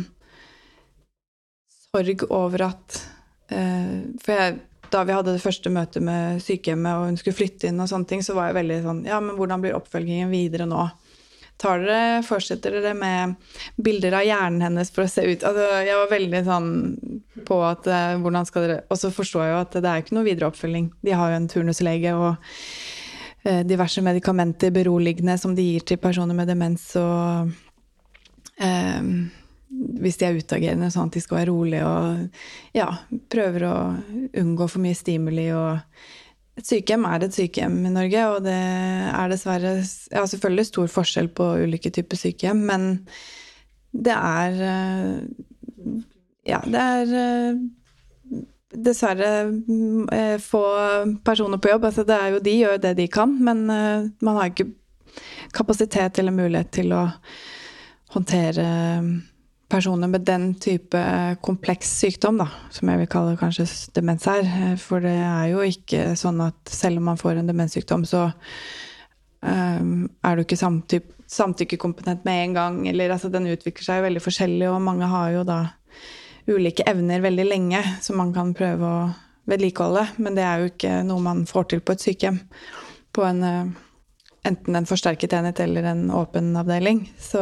sorg over at, eh, for jeg, da vi hadde det første møtet med sykehjemmet, og hun skulle flytte inn og sånne ting, så var jeg veldig sånn, ja, men hvordan blir oppfølgingen videre nå? Tar dere, fortsetter dere med bilder av hjernen hennes for å se ut? Altså, jeg var veldig sånn på at, hvordan skal dere, og så forstår jeg jo at det er ikke noe videre oppfølging. De har jo en turnuslege og eh, diverse medikamenter beroligende som de gir til personer med demens, og eh, hvis de er utagerende, sånn at de skal være rolige, og ja, prøver å unngå for mye stimuli, og et sykehjem er et sykehjem i Norge, og det er dessverre, ja, selvfølgelig stor forskjell på ulike typer sykehjem, men det er, ja, det er dessverre eh, få personer på jobb. Altså, det er jo de gjør det de kan, men eh, man har ikke kapasitet eller mulighet til å håndtere personer med den type kompleks sykdom, da, som jeg vil kalle kanskje demens her. For det er jo ikke sånn at selv om man får en demenssykdom, så um, er du ikke samtyp- samtykkekompetent med en gang, eller altså den utvikler seg veldig forskjellig, og mange har jo da ulike evner veldig lenge, som man kan prøve å vedlikeholde, men det er jo ikke noe man får til på et sykehjem, på en, enten en forsterket enhet eller en åpen avdeling. Så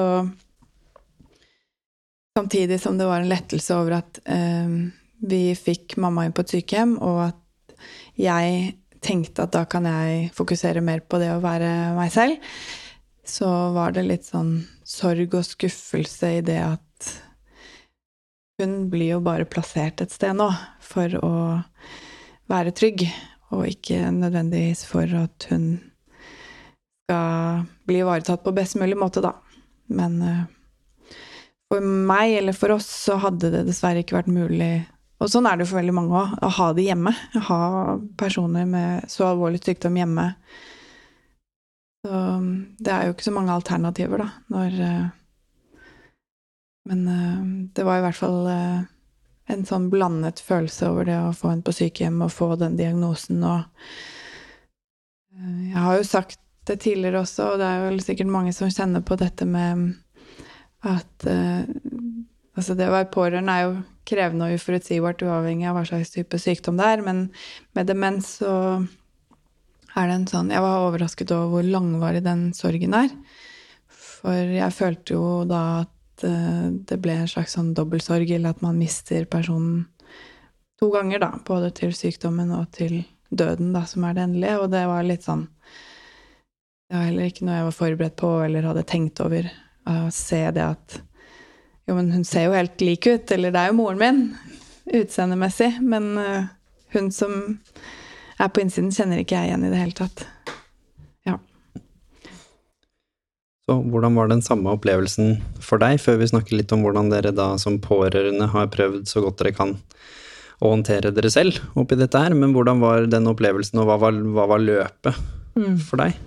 samtidig som det var en lettelse over at eh, vi fikk mamma inn på et sykehjem, og at jeg tenkte at da kan jeg fokusere mer på det å være meg selv, så var det litt sånn sorg og skuffelse i det at hun blir jo bare plassert et sted nå for å være trygg, og ikke nødvendigvis for at hun skal bli ivaretatt på best mulig måte da. Men for meg, eller for oss, så hadde det dessverre ikke vært mulig, og sånn er det jo for veldig mange også, å ha det hjemme, ha personer med så alvorlig sykdom hjemme. Så det er jo ikke så mange alternativer da, når... Men det var i hvert fall en sånn blandet følelse over det å få en på sykehjem og få den diagnosen. Og jeg har jo sagt det tidligere også, og det er jo sikkert mange som kjenner på dette med at altså det å være pårørende er jo krevende og uforutsigbart uavhengig av hva slags type sykdom det er, men med demens så er det en sånn, jeg var overrasket over hvor langvarig den sorgen er. For jeg følte jo da at det ble en slags sånn dobbeltsorg, eller at man mister personen to ganger da, både til sykdommen og til døden da, som er det endelige, og det var litt sånn, det var heller ikke noe jeg var forberedt på, eller hadde tenkt over, å se det at, jo, men hun ser jo helt lik ut, eller det er jo moren min, utseendemessig, men uh, hun som er på innsiden kjenner ikke jeg igjen i det hele tatt. Ja. Så hvordan var den samme opplevelsen for deg, før vi snakker litt om hvordan dere da som pårørende har prøvd så godt dere kan å håndtere dere selv oppi dette her, men hvordan var den opplevelsen, og hva var, hva var løpet mm. for deg?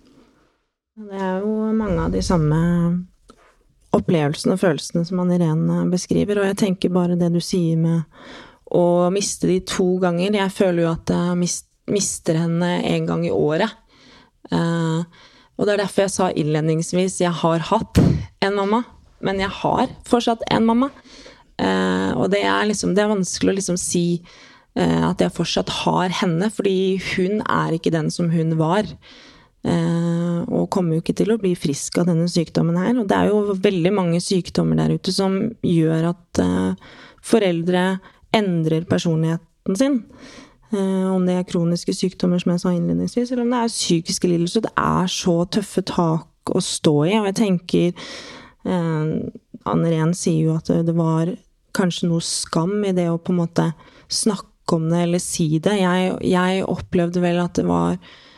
Det er jo mange av de samme opplevelsene og følelsene som Anne-Irene beskriver, og jeg tenker bare det du sier med å miste de to ganger. Jeg føler jo at jeg mist, mister henne en gang i året. Uh, Og det er derfor jeg sa innledningsvis, jeg har hatt en mamma, men jeg har fortsatt en mamma. Eh, og det er, liksom, det er vanskelig å liksom si eh, at jeg fortsatt har henne, fordi hun er ikke den som hun var. Eh, og kommer jo ikke til å bli frisk av denne sykdommen her. Og det er jo veldig mange sykdommer der ute som gjør at eh, foreldre endrer personligheten sin. Uh, om det er kroniske sykdommer, som jeg sa innledningsvis, eller om det er psykiske lidelser. Det er så tøffe tak å stå i, og jeg tenker uh, Anne-Irene sier jo at det var kanskje noe skam i det å på en måte snakke om det, eller si det. Jeg, jeg opplevde vel at det var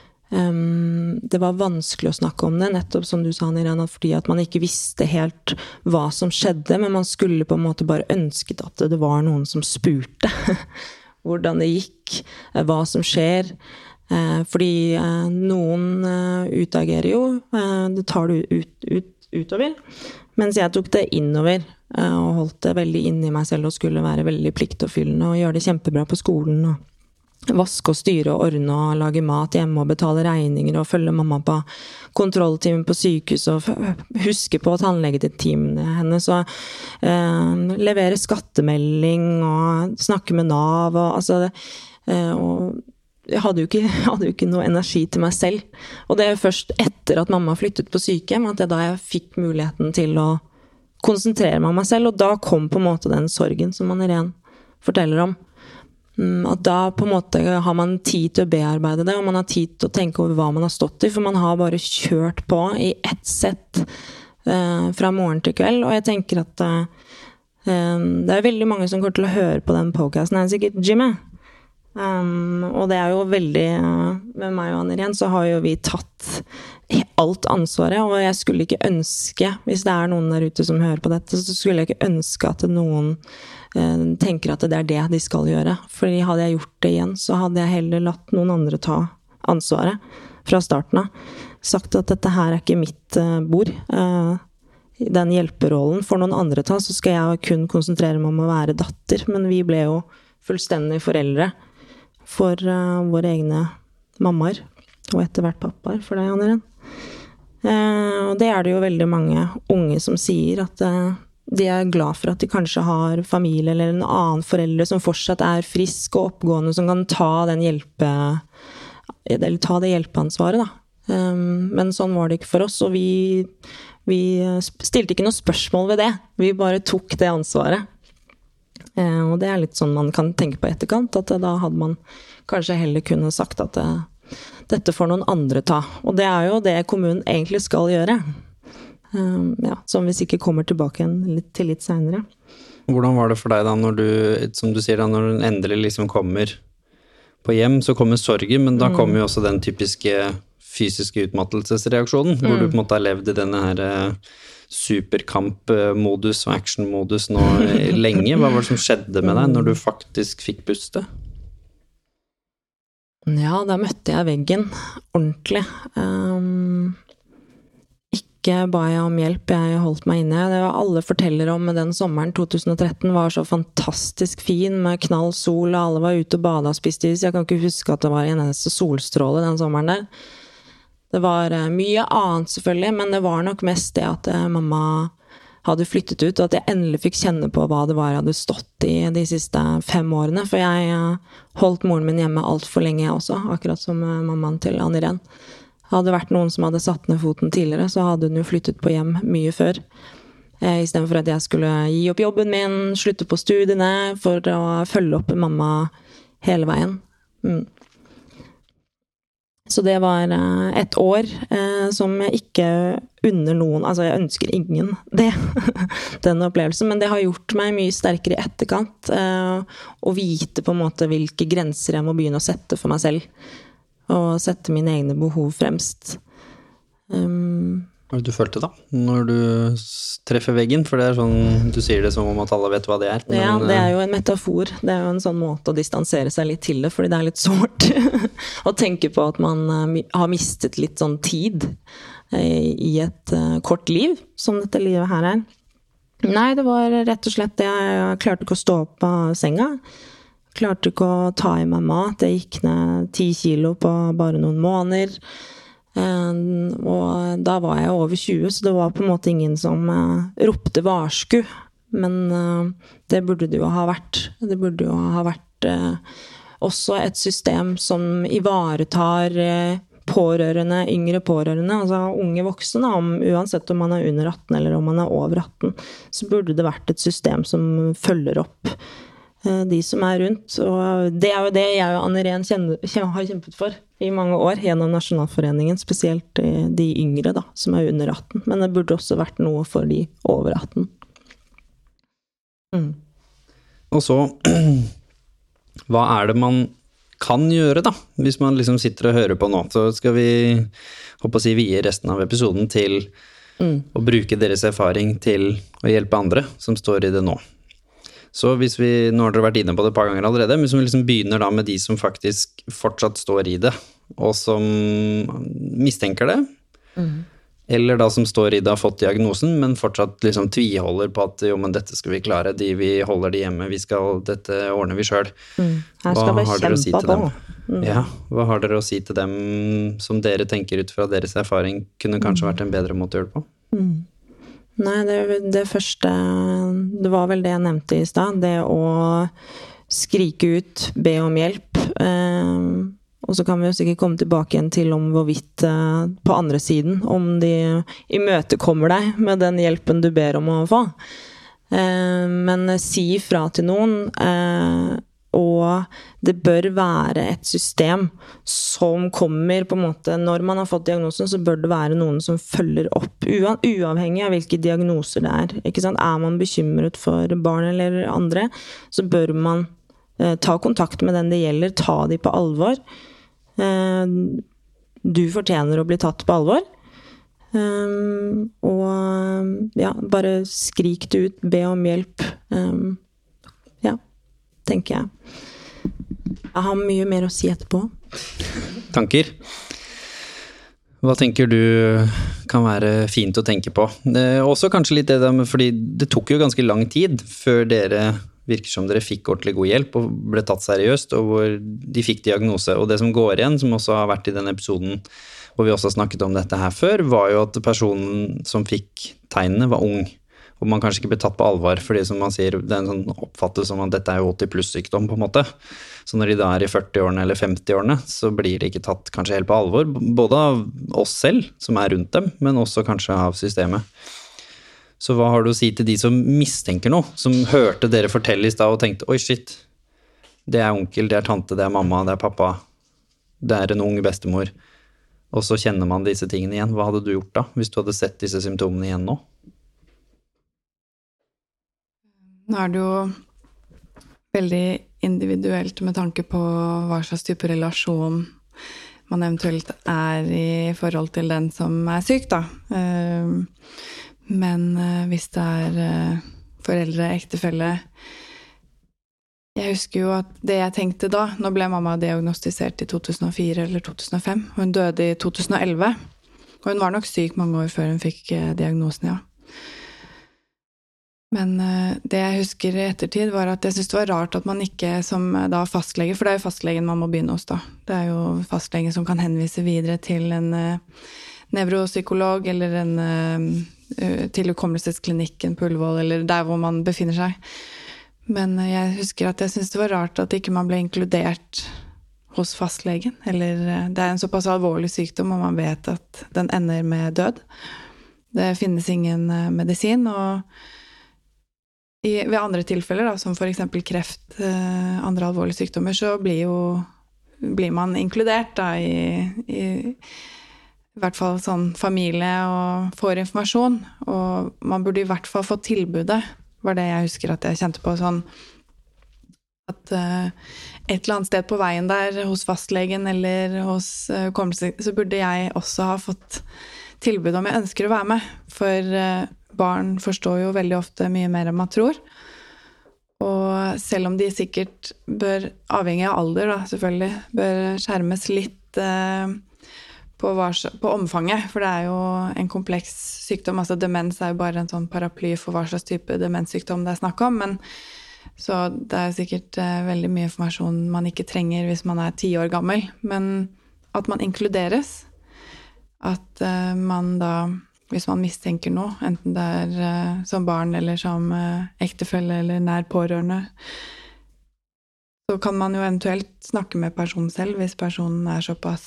um, det var vanskelig å snakke om det, nettopp som du sa, Anne-Irene, fordi at man ikke visste helt hva som skjedde, men man skulle på en måte bare ønsket at det var noen som spurte hvordan det gikk, hva som skjer, fordi noen utagerer jo, det tar du ut, ut, utover, mens jeg tok det innover, og holdt det veldig inn i meg selv, og skulle være veldig pliktoppfyllende, og gjøre det kjempebra på skolen, og vaske og styre og ordne, og lage mat hjemme, og betale regninger, og følge mamma på kontrolltimen på sykehus, og huske på tannlegetimene hennes, og eh, levere skattemelding, og snakke med Nav, og altså, eh, og jeg hadde jo, ikke, jeg hadde jo ikke noe energi til meg selv. Og det er jo først etter at mamma flyttet på sykehjem, at jeg da jeg fikk muligheten til å konsentrere meg om meg selv, og da kom på en måte den sorgen som Anne-Irene forteller om. At da på en måte har man tid til å bearbeide det, og man har tid til å tenke over hva man har stått i, for man har bare kjørt på i ett sett eh, fra morgen til kveld, og jeg tenker at eh, det er veldig mange som kommer til å høre på den podcasten, det er sikkert Jimmy. Um, og det er jo veldig, uh, med meg og Anne-Irene, så har jo vi tatt alt ansvaret, og jeg skulle ikke ønske, hvis det er noen der ute som hører på dette, så skulle jeg ikke ønske at noen tenker at det er det de skal gjøre. Fordi hadde jeg gjort det igjen, så hadde jeg heller latt noen andre ta ansvaret fra starten av. Sagt at dette her er ikke mitt bord. Den hjelperollen får noen andre ta, så skal jeg kun konsentrere meg om å være datter. Men vi ble jo fullstendig foreldre for våre egne mammaer, og etter hvert pappaer for deg, Anne Irén. Og det er det jo veldig mange unge som sier, at de er glad for at de kanskje har familie eller en annen foreldre som fortsatt er frisk og oppgående, som kan ta den hjelpe, eller ta det hjelpeansvaret da. Men sånn var det ikke for oss, og vi, vi stilte ikke noe spørsmål ved det. Vi bare tok det ansvaret. Og det er litt sånn man kan tenke på etterkant, at da hadde man kanskje heller kunne sagt at det, dette får noen andre ta. Og det er jo det kommunen egentlig skal gjøre. Um, ja, som vi sikkert kommer tilbake igjen litt, til litt senere. Hvordan var det for deg da, når du, som du sier da, når den endelig liksom kommer på hjem, så kommer sorgen, men da mm. kommer jo også den typiske fysiske utmattelsesreaksjonen, mm. hvor du på en måte har levd i denne her superkampmodus og actionmodus nå lenge. Hva var det som skjedde med deg når du faktisk fikk puste? Ja, da møtte jeg veggen ordentlig. Um Ikke ba jeg om hjelp, jeg holdt meg inne. Det var alle forteller om den sommeren to tusen og tretten var så fantastisk fin, med knall sol, og alle var ute og badet og spiste is. Jeg kan ikke huske at det var en eneste solstråle den sommeren der. Det var mye annet selvfølgelig, men det var nok mest det at mamma hadde flyttet ut, og at jeg endelig fikk kjenne på hva det var jeg hadde stått i de siste fem årene. For jeg holdt moren min hjemme alt for lenge også, akkurat som mammaen til Anne Irén. Hadde det vært noen som hadde satt ned foten tidligere, så hadde hun jo flyttet på hjem mye før. Eh, I stedet for at jeg skulle gi opp jobben min, slutte på studiene, for å følge opp mamma hele veien. Mm. Så det var eh, et år eh, som jeg ikke unner noen, altså jeg ønsker ingen det, den opplevelsen, men det har gjort meg mye sterkere i etterkant, eh, å vite på en måte hvilke grenser jeg må begynne å sette for meg selv. Og sette mine egne behov fremst. Um, Hva er det du følte da, når du treffer veggen? For det er sånn, du sier det som om at alle vet hva det er. Men, ja, det er jo en metafor. Det er jo en sånn måte å distansere seg litt til det, fordi det er litt sårt å tenke på at man har mistet litt sånn tid i et kort liv, som dette livet her er. Nei, det var rett og slett det. Jeg klarte ikke å stå opp av senga. Klarte ikke å ta i meg mat. Jeg gikk ned ti kilo på bare noen måneder. Og da var jeg over tjue, så det var på en måte ingen som ropte varsku. Men det burde det jo ha vært. Det burde jo ha vært også et system som ivaretar pårørende, yngre pårørende, altså unge voksne, om, uansett om man er under atten eller om man er over atten, så burde det vært et system som følger opp de som er rundt, og det er jo det jeg og Anne Irén har kjempet for i mange år gjennom Nasjonalforeningen, spesielt de yngre da, som er under atten, men det burde også vært noe for de over atten. Mm. Og så, hva er det man kan gjøre da, hvis man liksom sitter og hører på nå, så skal vi håper å si vie resten av episoden til mm. å bruke deres erfaring til å hjelpe andre som står i det nå. Så hvis vi, nå har dere vært inne på det et par ganger allerede, men hvis vi liksom begynner da med de som faktisk fortsatt står i det, og som mistenker det, mm. eller da som står i det, har fått diagnosen, men fortsatt liksom tviholder på at jo, men dette skal vi klare, de vi holder de hjemme, vi skal, dette ordner vi selv. Mm. Hva har dere å si til dem? Mm. Ja, hva har dere å si til dem som dere tenker ut fra deres erfaring kunne kanskje vært en bedre måte å gjøre det på? Mm. Nei, det, det første, det var vel det jeg nevnte i sted, det å skrike ut, be om hjelp, eh, og så kan vi jo sikkert komme tilbake igjen til om hvorvidt eh, på andre siden, om de imøtekommer deg med den hjelpen du ber om å få. Eh, men si ifra til noen, eh, og det bør være et system som kommer på en måte, når man har fått diagnosen, så bør det være noen som følger opp, uavhengig av hvilke diagnoser det er. Ikke sant? Er man bekymret for barn eller andre, så bør man eh, ta kontakt med den det gjelder, ta de på alvor. Eh, du fortjener å bli tatt på alvor. Eh, og ja, bare skrik det ut, be om hjelp. Eh, tenker jeg. Jeg har mye mer å si etterpå. Tanker? Hva tenker du kan være fint å tenke på? Eh, også kanskje litt det der med, fordi det tok jo ganske lang tid før dere virker som dere fikk ordentlig god hjelp og ble tatt seriøst, og hvor de fikk diagnose. Og det som går igjen, som også har vært i den episoden hvor vi også har snakket om dette her før, var jo at personen som fikk tegnene var ung. Og man kanskje ikke ble tatt på alvor, fordi som man sier, det er en sånn oppfattes som at dette er jo åtti pluss sykdom på en måte. Så når de da er i førti-årene eller femti-årene, så blir det ikke tatt kanskje helt på alvor, både av oss selv, som er rundt dem, men også kanskje av systemet. Så hva har du å si til de som mistenker noe, som hørte dere fortelle i sted og tenkte, oi shit, det er onkel, det er tante, det er mamma, det er pappa, det er en ung bestemor, og så kjenner man disse tingene igjen. Hva hadde du gjort da, hvis du hadde sett disse symptomene igjen nå? Nå er det jo veldig individuelt med tanke på hva slags type relasjon man eventuelt er i forhold til den som er syk, da. Men hvis det er foreldre, ektefelle, jeg husker jo at det jeg tenkte da, nå ble mamma diagnostisert i to tusen og fire eller to tusen og fem, og hun døde i to tusen og elleve, og hun var nok syk mange år før hun fikk diagnosen, ja. Men det jeg husker i ettertid var at jeg synes det var rart at man ikke som da fastlege, for det er jo fastlegen man må begynne hos da, det er jo fastlegen som kan henvise videre til en nevropsykolog eller en til hukommelsesklinikken på Ullevål, eller der hvor man befinner seg. Men jeg husker at jeg synes det var rart at ikke man ble inkludert hos fastlegen, eller det er en såpass alvorlig sykdom, og man vet at den ender med død. Det finnes ingen medisin, og i, ved andre tilfeller, da, som for eksempel kreft, andre alvorlige sykdommer, så blir jo blir man inkludert da, i, i, i hvert fall sånn familie, og får informasjon, og man burde i hvert fall få tilbudet, var det jeg husker at jeg kjente på sånn, at uh, et eller annet sted på veien der, hos fastlegen eller hos uh, kommelse, så burde jeg også ha fått tilbud om jeg ønsker å være med, for uh, barn forstår jo veldig ofte mye mer enn man tror, og selv om de sikkert bør, avhengig av alder da, selvfølgelig, bør skjermes litt uh, på, hva, på omfanget, for det er jo en kompleks sykdom, altså demens er jo bare en sånn paraply for hva slags type demenssykdom det er snakk om, men så det er sikkert uh, veldig mye informasjon man ikke trenger hvis man er ti år gammel, men at man inkluderes, at uh, man da, hvis man mistenker noe, enten det er uh, som barn eller som uh, ektefelle eller nær pårørende, så kan man jo eventuelt snakke med personen selv, hvis personen er såpass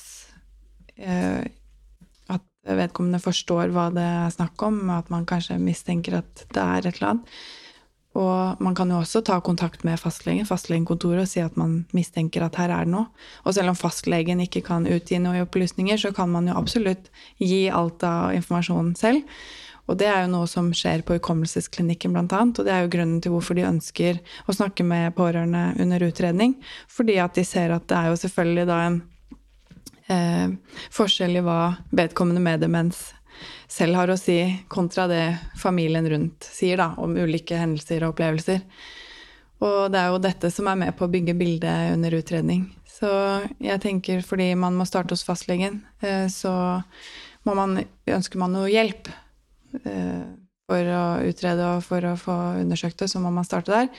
at vedkommende forstår hva det er snakk om, at man kanskje mistenker at det er et eller annet. Og man kan jo også ta kontakt med fastlegen, fastlegenkontoret, og si at man mistenker at her er det noe. Og selv om fastlegen ikke kan utgi noe opplysninger, så kan man jo absolutt gi alt av informasjon selv. Og det er jo noe som skjer på hukommelsesklinikken blant annet, og det er jo grunnen til hvorfor de ønsker å snakke med pårørende under utredning, fordi at de ser at det er jo selvfølgelig da en Eh, forskjell i hva vedkommende med demens selv har å si kontra det familien rundt sier da, om ulike hendelser og opplevelser. Og det er jo dette som er med på å bygge bildet under utredning. Så jeg tenker, fordi man må starte hos fastlegen, eh, så må man, ønsker man noe hjelp eh, for å utrede og for å få undersøkt det, så må man starte der.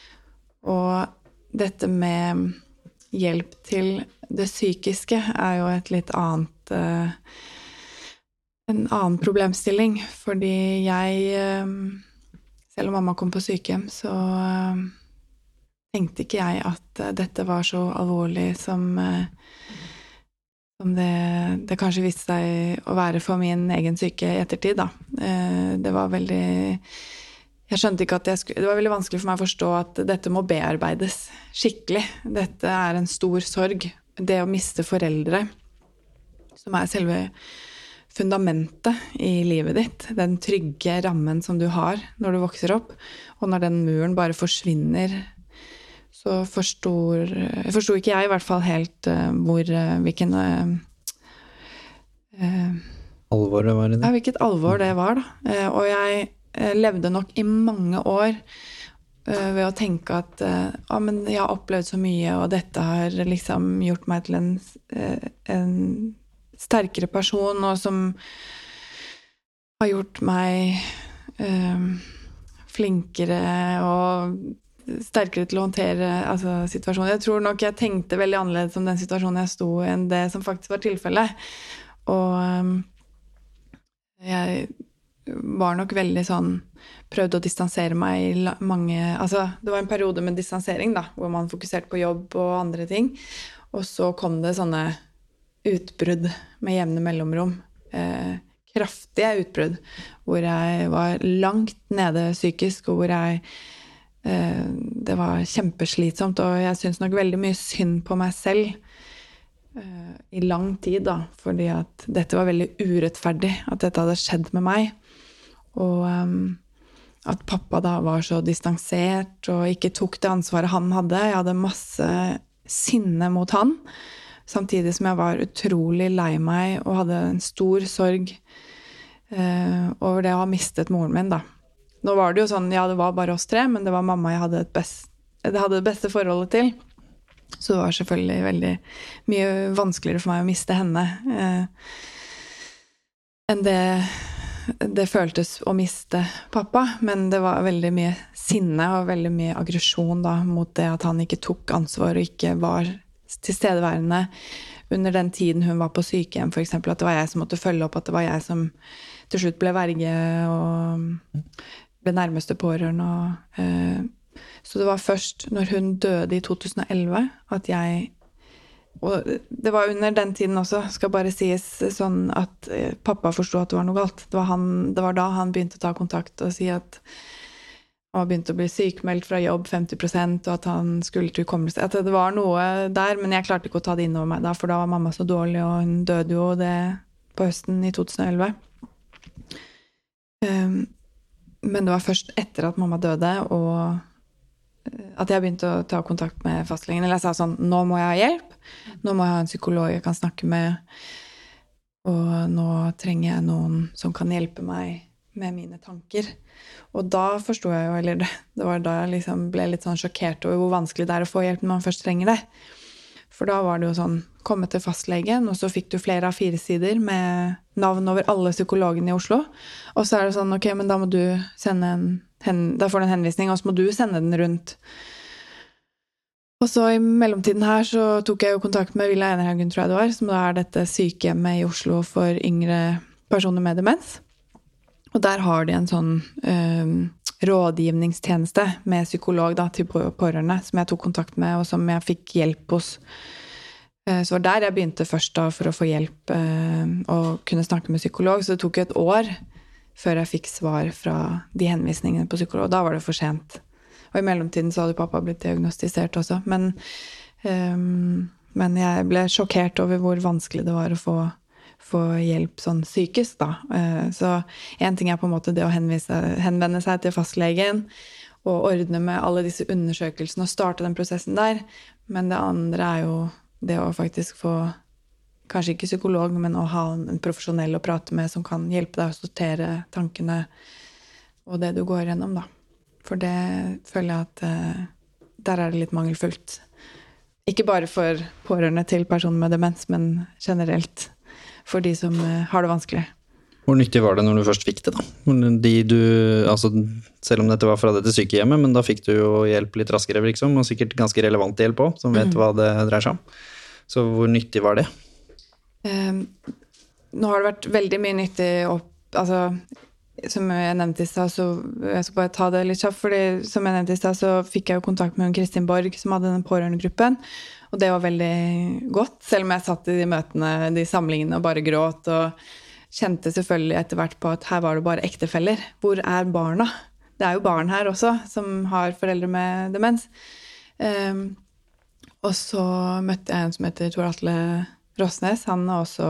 Og dette med hjelp til det psykiske er jo et litt annet, uh, en annen problemstilling, fordi jeg, uh, selv om mamma kom på sykehjem, så uh, tenkte ikke jeg at uh, dette var så alvorlig som, uh, som det, det kanskje viste seg å være for min egen syke i ettertid. Da. Uh, det var veldig... Jeg skjønte ikke at jeg skulle, det var veldig vanskelig for meg å forstå at dette må bearbeides skikkelig. Dette er en stor sorg. Det å miste foreldre, som er selve fundamentet i livet ditt, den trygge rammen som du har når du vokser opp, og når den muren bare forsvinner, så forstår, forstod ikke jeg i hvert fall helt uh, hvor, uh, hvilken... Uh, uh, alvor det var i det? Ja, hvilket alvor det var da. Uh, og jeg levde nok i mange år ved å tenke at ja, men jeg har opplevd så mye, og dette har liksom gjort meg til en, en sterkere person, og som har gjort meg eh, flinkere og sterkere til å håndtere altså, situasjonen. Jeg tror nok jeg tenkte veldig annerledes om den situasjonen jeg sto i enn det som faktisk var tilfellet. Og um, jeg var nok veldig sånn, prøvde å distansere meg i mange, altså det var en periode med distansering da, hvor man fokuserte på jobb og andre ting, og så kom det sånne utbrudd med jevne mellomrom, eh, kraftige utbrudd, hvor jeg var langt nede psykisk, og hvor jeg, eh, det var kjempeslitsomt, og jeg synes nok veldig mye synd på meg selv, eh, i lang tid da, fordi at dette var veldig urettferdig, at dette hadde skjedd med meg, og um, at pappa da var så distansert og ikke tok det ansvaret han hadde. Jeg hadde masse sinne mot han, samtidig som jeg var utrolig lei meg og hadde en stor sorg uh, over det å ha mistet moren min da. Nå var det jo sånn, ja det var bare oss tre, men det var mamma jeg hadde, et best, jeg hadde det beste forholdet til. Så det var selvfølgelig veldig mye vanskeligere for meg å miste henne uh, enn det det føltes å miste pappa, men det var veldig mye sinne og veldig mye aggresjon da, mot det at han ikke tok ansvar og ikke var tilstedeværende under den tiden hun var på sykehjem, for eksempel, at det var jeg som måtte følge opp, at det var jeg som til slutt ble verge og ble nærmeste pårørende. Og, eh, så det var først når hun døde i to tusen og elleve at jeg og det var under den tiden også, skal bare sies sånn at pappa forstod at det var noe galt. Det var, han, det var da han begynte å ta kontakt og si at han begynte å bli sykmeldt fra jobb femti prosent, og at han skulle til hukommelse. At det var noe der, men jeg klarte ikke å ta det inn over meg da, for da var mamma så dårlig, og hun døde jo det på høsten i to tusen og elleve. Um, men det var først etter at mamma døde, og at jeg begynte å ta kontakt med fastlegen. Eller jeg sa sånn, nå må jeg ha hjelp. Nå må jeg ha en psykolog jeg kan snakke med. Og nå trenger jeg noen som kan hjelpe meg med mine tanker. Og da forstod jeg jo, eller det, det var da jeg liksom ble litt sånn sjokkert over hvor vanskelig det er å få hjelp når man først trenger det. For da var det jo sånn, komme til fastlegen, og så fikk du flere av fire sider med navn over alle psykologene i Oslo. Og så er det sånn, ok, men da må du sende en, hen, da får du en henvisning, og så må du sende den rundt. Og så i mellomtiden her så tok jeg jo kontakt med Villa Enerhaugen, tror jeg det var, som da er dette sykehjemmet i Oslo for yngre personer med demens. Og der har de en sånn øh, rådgivningstjeneste med psykolog da, til pårørende, som jeg tok kontakt med, og som jeg fikk hjelp hos. Så det var der jeg begynte først da, for å få hjelp øh, og kunne snakke med psykolog. Så det tok jo et år før jeg fikk svar fra de henvisningene på psykolog. Da var det for sent. Og i mellomtiden så hadde pappa blitt diagnostisert også. Men, øh, men jeg ble sjokkert over hvor vanskelig det var å få få hjelp sånn psykisk da. Så en ting er på en måte det å henvise, henvende seg til fastlegen og ordne med alle disse undersøkelsene og starte den prosessen der. Men det andre er jo det å faktisk få, kanskje ikke psykolog, men å ha en profesjonell å prate med som kan hjelpe deg å sortere tankene og det du går gjennom da. For det føler jeg at uh, der er det litt mangelfullt. Ikke bare for pårørende til personer med demens, men generelt for de som har det vanskelig. Hvor nyttig var det når du først fikk det da? De du, altså, selv om dette var fra dette sykehjemmet, men da fikk du jo hjelp litt raskere, liksom, og sikkert ganske relevant hjelp også, som vet mm. hva det dreier seg om. Så hvor nyttig var det? Um, nå har det vært veldig mye nyttig opp, altså, som jeg nevnte i sted, så jeg skal bare ta det litt kjapt, fordi som jeg nevnte i sted, så fikk jeg jo kontakt med Kristin Borg, som hadde den pårørendegruppen, og det var veldig godt, selv om jeg satt i de møtene, de samlingene og bare gråt, og kjente selvfølgelig etter hvert på at her var det bare ektefeller. Hvor er barna? Det er jo barn her også, som har foreldre med demens. Um, og så møtte jeg en som heter Tor Atle Rosnes. Han er også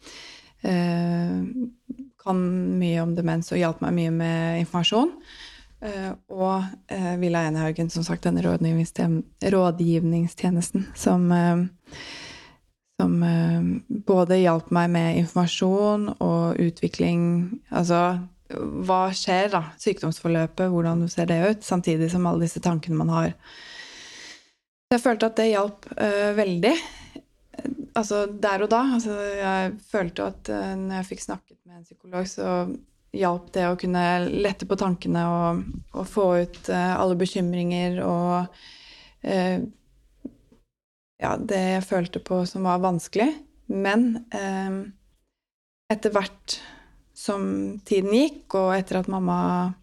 uh, kan mye om demens og hjalp meg mye med informasjon. Uh, og uh, Villa Enerhaugen, som sagt, denne rådgivningstjenesten, som, uh, som uh, både hjalp meg med informasjon og utvikling, altså hva skjer da, sykdomsforløpet, hvordan ser det ut, samtidig som alle disse tankene man har. Jeg følte at det hjalp uh, veldig, altså der og da. Altså, jeg følte at uh, når jeg fikk snakket med en psykolog, så hjalp det å kunne lette på tankene og, og få ut uh, alle bekymringer og uh, ja, det jeg følte på som var vanskelig. Men uh, etter hvert som tiden gikk, og etter at mamma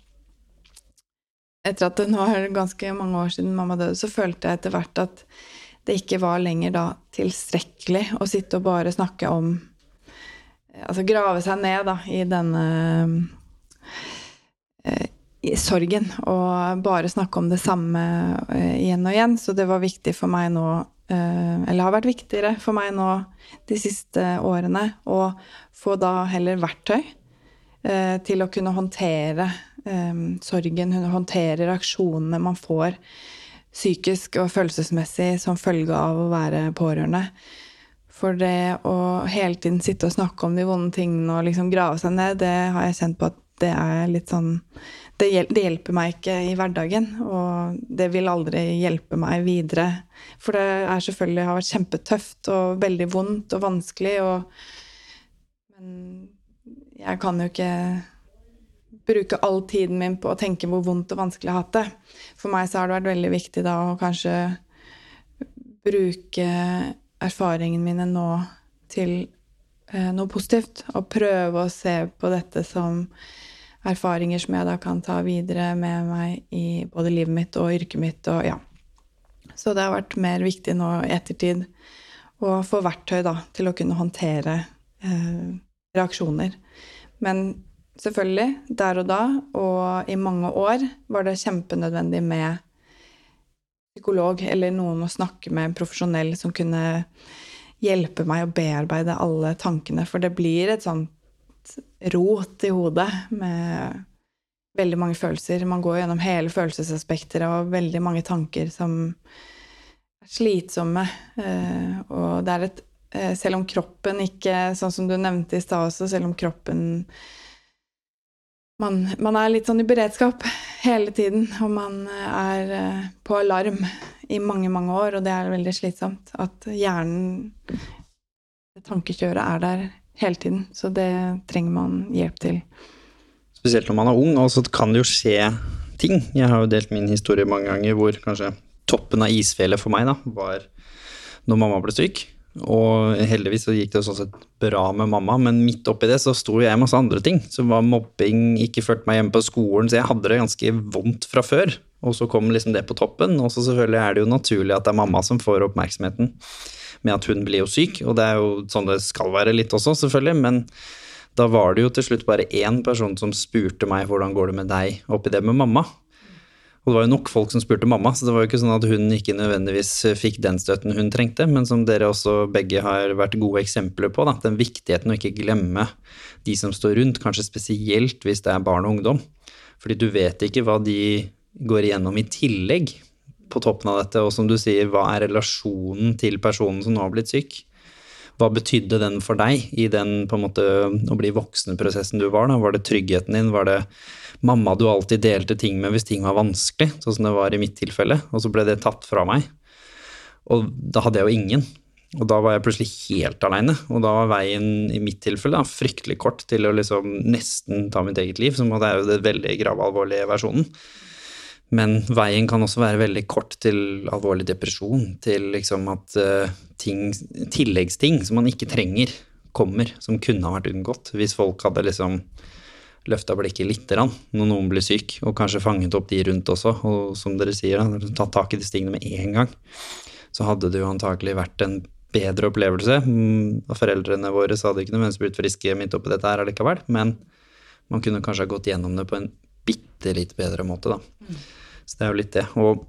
etter at det nå er ganske mange år siden mamma døde, så følte jeg etter hvert at det ikke var lenger da tilstrekkelig å sitte og bare snakke om, altså grave seg ned da i denne eh, i sorgen, og bare snakke om det samme eh, igjen og igjen. Så det var viktig for meg nå, eh, eller har vært viktigere for meg nå de siste årene, å få da heller verktøy eh, til å kunne håndtere eh, sorgen, håndtere reaksjonene man får psykisk og følelsesmessig som følge av å være pårørende. For det å hele tiden sitte og snakke om de vonde tingene og liksom grave seg ned, det har jeg kjent på at det er litt sånn, det, hjel- det hjelper meg ikke i hverdagen, og det vil aldri hjelpe meg videre. For det er selvfølgelig, har vært kjempetøft og veldig vondt og vanskelig, og, men jeg kan jo ikke bruke all tiden min på å tenke hvor vondt og vanskelig jeg har hatt det. For meg så har det vært veldig viktig da å kanskje bruke erfaringen mine nå til eh, noe positivt, og prøve å se på dette som erfaringer som jeg da kan ta videre med meg i både livet mitt og yrket mitt, og ja. Så det har vært mer viktig nå i ettertid å få verktøy da, til å kunne håndtere eh, reaksjoner. Men selvfølgelig, der og da, og i mange år, var det kjempenødvendig med psykolog, eller noen å snakke med en profesjonell som kunne hjelpe meg å bearbeide alle tankene, for det blir et sånt rot i hodet med veldig mange følelser. Man går gjennom hele følelsesaspekter og veldig mange tanker som er slitsomme, og det er et, selv om kroppen ikke, sånn som du nevnte i sted også, selv om kroppen Man, man er litt sånn i beredskap hele tiden, og man er på alarm i mange, mange år, og det er veldig slitsomt at hjernen, tankekjøret er der hele tiden, så det trenger man hjelp til. Spesielt når man er ung, og så kan det jo skje ting. Jeg har jo delt min historie mange ganger, hvor kanskje toppen av isfjellet for meg da, var når mamma ble syk. Og heldigvis så gikk det sånn sett bra med mamma, men midt oppi det så sto jeg masse andre ting, som var mobbing, ikke ført meg hjemme på skolen, så jeg hadde det ganske vondt fra før, og så kom liksom det på toppen, og så selvfølgelig er det jo naturlig at det er mamma som får oppmerksomheten med at hun blir jo syk, og det er jo sånn det skal være litt også selvfølgelig, men da var det jo til slutt bare en person som spurte meg hvordan går det med deg oppi det med mamma. Og det var jo nok folk som spurte mamma, så det var jo ikke sånn at hun ikke nødvendigvis fikk den støtten hun trengte, men som dere også begge har vært gode eksempler på, da, den viktigheten å ikke glemme de som står rundt, kanskje spesielt hvis det er barn og ungdom. Fordi du vet ikke hva de går igjennom i tillegg på toppen av dette, og som du sier, hva er relasjonen til personen som nå har blitt syk? Hva betydde den for deg i den på en måte å bli voksenprosessen du var da? Var det tryggheten din? Var det mamma du alltid delte ting med hvis ting var vanskelig, sånn som det var i mitt tilfelle, og så ble det tatt fra meg. Og da hadde jeg jo ingen, og da var jeg plutselig helt alene, og da var veien i mitt tilfelle da, fryktelig kort til å liksom nesten ta mitt eget liv, som det er jo det veldig gravalvorlige versjonen. Men veien kan også være veldig kort til alvorlig depresjon, til liksom at uh, ting, tilleggsting som man ikke trenger kommer, som kunne ha vært unngått, hvis folk hadde liksom løftet blikket litt når noen blir syk, og kanskje fanget opp de rundt også, og som dere sier, da, tatt tak i de stingene med en gang, så hadde det jo antakelig vært en bedre opplevelse. Og foreldrene våre så hadde ikke nødvendigvis blitt friske midt oppi dette her allikevel, men man kunne kanskje ha gått gjennom det på en bitte litt bedre måte da. Mm. Så det er jo litt det. Og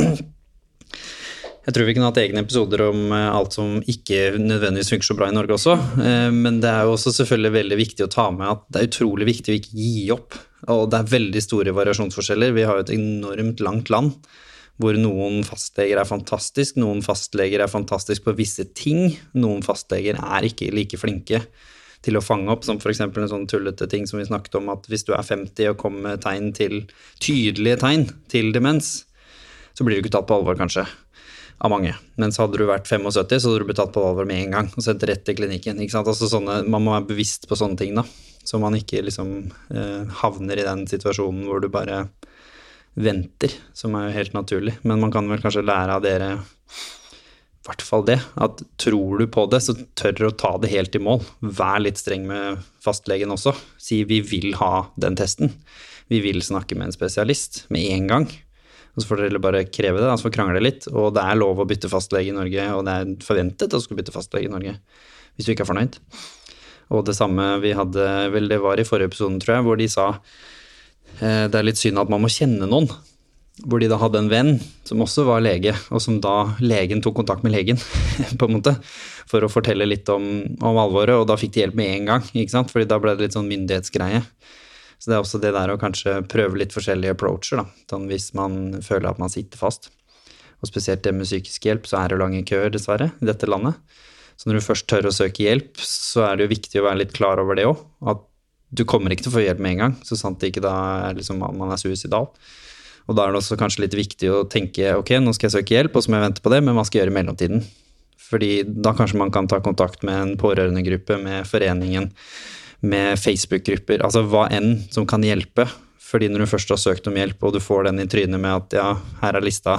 jeg tror vi kunne hatt egne episoder om alt som ikke nødvendigvis funker så bra i Norge også, men det er jo også selvfølgelig veldig viktig å ta med at det er utrolig viktig å ikke gi opp, og det er veldig store variasjonsforskjeller. Vi har jo et enormt langt land, hvor noen fastleger er fantastisk, noen fastleger er fantastisk på visse ting, noen fastleger er ikke like flinke til å fange opp, som for eksempel en sånn tullete ting som vi snakket om, at hvis du er femti og kommer med tegn til, tydelige tegn til demens, så blir du ikke tatt på alvor kanskje, av mange. Mens hadde du vært syttifem, så hadde du blitt tatt på alvor med en gang, og sendt rett til klinikken, ikke sant? Altså sånne, man må være bevisst på sånne ting da, så man ikke liksom eh, havner i den situasjonen hvor du bare venter, som er jo helt naturlig. Men man kan vel kanskje lære av dere, i hvert fall det, at tror du på det, så tør du å ta det helt i mål. Vær litt streng med fastlegen også. Si vi vil ha den testen. Vi vil snakke med en spesialist med en gang. Og så får dere bare kreve det, altså får krangle litt. Og det er lov å bytte fastlege i Norge, og det er forventet at du skal bytte fastlege i Norge, hvis du ikke er fornøyd. Og det samme vi hadde, vel det var i forrige episoden, tror jeg, hvor de sa eh, det er litt synd at man må kjenne noen. Hvor de da hadde en venn som også var lege, og som da legen tok kontakt med legen, på en måte, for å fortelle litt om, om alvoret, og da fikk de hjelp med en gang, ikke sant? Fordi da ble det litt sånn myndighetsgreie. Så det er også det der å kanskje prøve litt forskjellige approacher, da, sånn hvis man føler at man sitter fast. Og spesielt det med psykisk hjelp, så er det lange køer, dessverre, i dette landet. Så når du først tør å søke hjelp, så er det jo viktig å være litt klar over det også, at du kommer ikke til å få hjelp med en gang, så sant det ikke da er liksom man er suicidal. Og da er det også kanskje litt viktig å tenke, ok, nå skal jeg søke hjelp, og så må jeg vente på det, men hva skal jeg gjøre i mellomtiden? Fordi da kanskje man kan ta kontakt med en pårørendegruppe, med foreningen, med Facebook-grupper, altså hva enn som kan hjelpe. Fordi når du først har søkt om hjelp, og du får den i trynet med at ja, her er lista,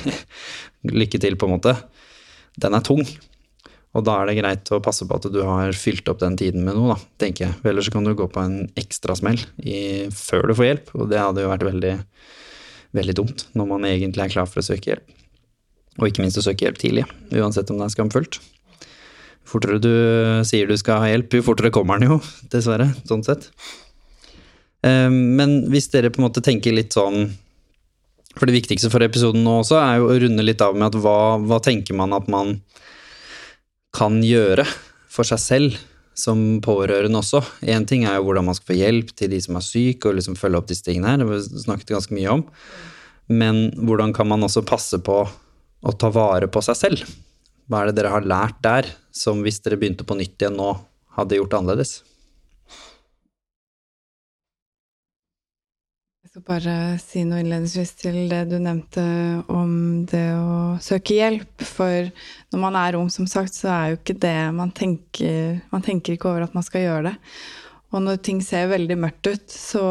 lykke til på en måte, den er tung. Og da er det greit å passe på at du har fylt opp den tiden med noe, da, tenker jeg. Ellers så kan du gå på en ekstra smell i, før du får hjelp, og det hadde jo vært veldig veldig dumt når man egentlig er klar for å søke hjelp. Og ikke minst å søke hjelp tidlig, uansett om det er skamfullt. Fortere du sier du skal ha hjelp, jo fortere kommer den jo, dessverre, sånn sett. Men hvis dere på en måte tenker litt sånn, for det viktigste for episoden nå også er jo å runde litt av med at hva, hva tenker man at man kan gjøre for seg selv som pårørende også. En ting er jo hvordan man skal få hjelp til de som er syke, og liksom følge opp disse tingene her, det har vi snakket ganske mye om. Men hvordan kan man også passe på å ta vare på seg selv? Hva er det dere har lært der, som hvis dere begynte på nytt igjen nå, hadde gjort annerledes? Jeg skal bare si noe innledningsvis til det du nevnte om det å søke hjelp, for når man er ung, som sagt, så er jo ikke det man tenker, man tenker ikke over at man skal gjøre det. Og når ting ser veldig mørkt ut, så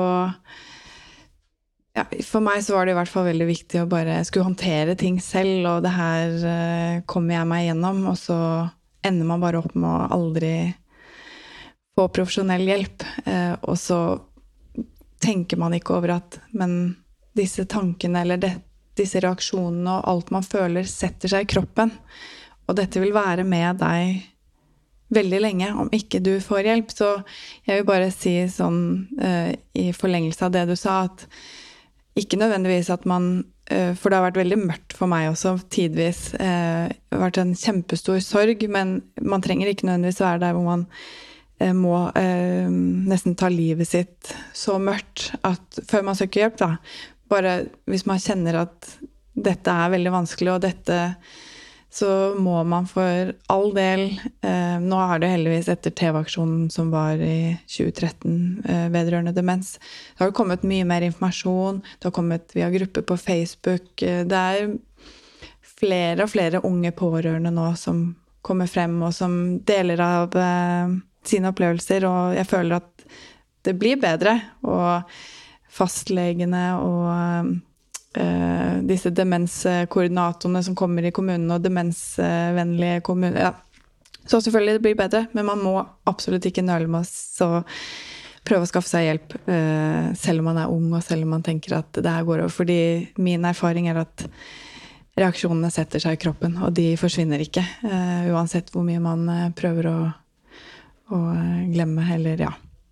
ja, for meg så var det i hvert fall veldig viktig å bare skulle håndtere ting selv, og det her uh, kommer jeg meg gjennom, og så ender man bare opp med å aldri få profesjonell hjelp, uh, og så tenker man ikke over at, men disse tankene eller det, disse reaksjonene og alt man føler setter seg i kroppen, og dette vil være med deg veldig lenge om ikke du får hjelp. Så jeg vil bare si sånn uh, i forlengelse av det du sa, at ikke nødvendigvis at man, uh, for det har vært veldig mørkt for meg også tidvis, uh, det har vært en kjempestor sorg, men man trenger ikke nødvendigvis være der hvor man må eh, nesten ta livet sitt så mørkt at før man søker hjelp da, bare hvis man kjenner at dette er veldig vanskelig og dette, så må man for all del, eh, nå er det heldigvis etter T V-aksjonen som var i tjue tretten eh, vedrørende demens, det har kommet mye mer informasjon, det har kommet via grupper på Facebook, eh, det er flere og flere unge pårørende nå som kommer frem og som deler av eh, sine opplevelser, og jeg føler at det blir bedre, og fastlegene og uh, disse demenskoordinatorene som kommer i kommunen, og demensvennlige kommuner, ja. Så selvfølgelig det blir bedre, men man må absolutt ikke nøle med å prøve å skaffe seg hjelp, uh, selv om man er ung, og selv om man tenker at det her går over, fordi min erfaring er at reaksjonene setter seg i kroppen, og de forsvinner ikke, uh, uansett hvor mye man uh, prøver å og glemme heller, ja.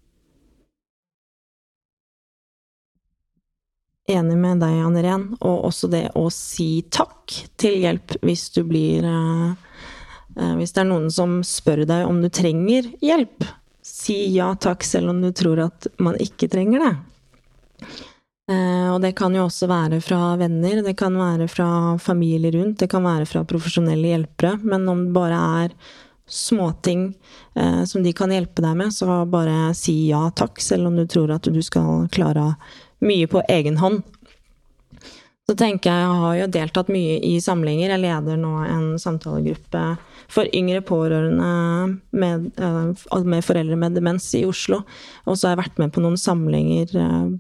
Enig med deg, Anne-Ren, og også det å si takk til hjelp hvis du blir, eh, hvis det er noen som spør deg om du trenger hjelp. Si ja takk selv om du tror at man ikke trenger det. Eh, og det kan jo også være fra venner, det kan være fra familie rundt, det kan være fra profesjonelle hjelpere, men om det bare er småting eh, som de kan hjelpe deg med, så bare si ja takk, selv om du tror at du skal klare mye på egen hånd. Så tenker jeg, jeg har jo deltatt mye i samlinger. Jeg leder nå en samtalegruppe for yngre pårørende med, med foreldre med demens i Oslo. Og så har jeg vært med på noen samlinger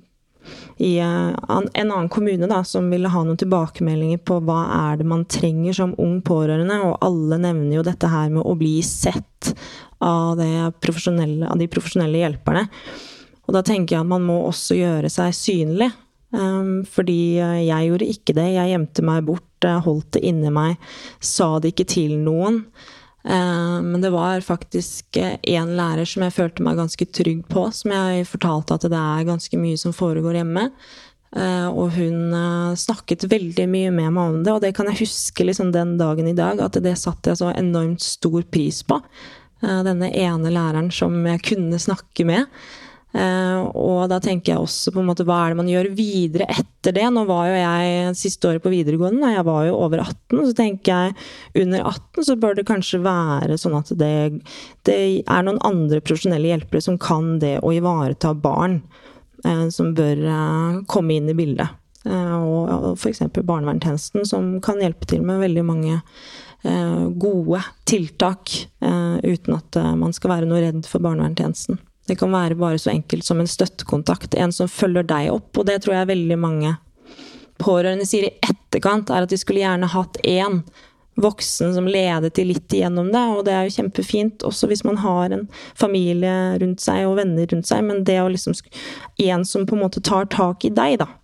i en annen kommune da, som ville ha noen tilbakemeldinger på hva er det man trenger som ung pårørende. Og alle nevner jo dette her med å bli sett av, det profesjonelle, av de profesjonelle hjelperne. Og da tenker jeg at man må også gjøre seg synlig. Um, fordi jeg gjorde ikke det. Jeg gjemte meg bort, holdt det inne meg, sa det ikke til noen. Uh, men det var faktisk en lærer som jeg følte meg ganske trygg på, som jeg fortalte at det er ganske mye som foregår hjemme. Uh, og hun uh, snakket veldig mye med meg om det, og det kan jeg huske liksom den dagen i dag, at det satte jeg så enormt stor pris på. Uh, denne ene læreren som jeg kunne snakke med. Uh, og da tenker jeg også på en måte, hva er det man gjør videre etter det? Nå var jo jeg siste året på videregående, og jeg var jo over atten, så tenker jeg under atten så bør det kanskje være sånn at det, det er noen andre profesjonelle hjelpere som kan det å ivareta barn, uh, som bør uh, komme inn i bildet. Uh, og, og for eksempel barnevernstjenesten, som kan hjelpe til med veldig mange uh, gode tiltak, uh, uten at uh, man skal være noe redd for barnevernstjenesten. Det kan være bare så enkelt som en støttekontakt, en som følger deg opp, og det tror jeg veldig mange pårørende sier i etterkant, er at de skulle gjerne hatt en voksen som ledet de litt igjennom det, og det er jo kjempefint, også hvis man har en familie rundt seg og venner rundt seg, men det er jo liksom en som på en måte tar tak i deg da.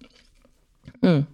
Mm.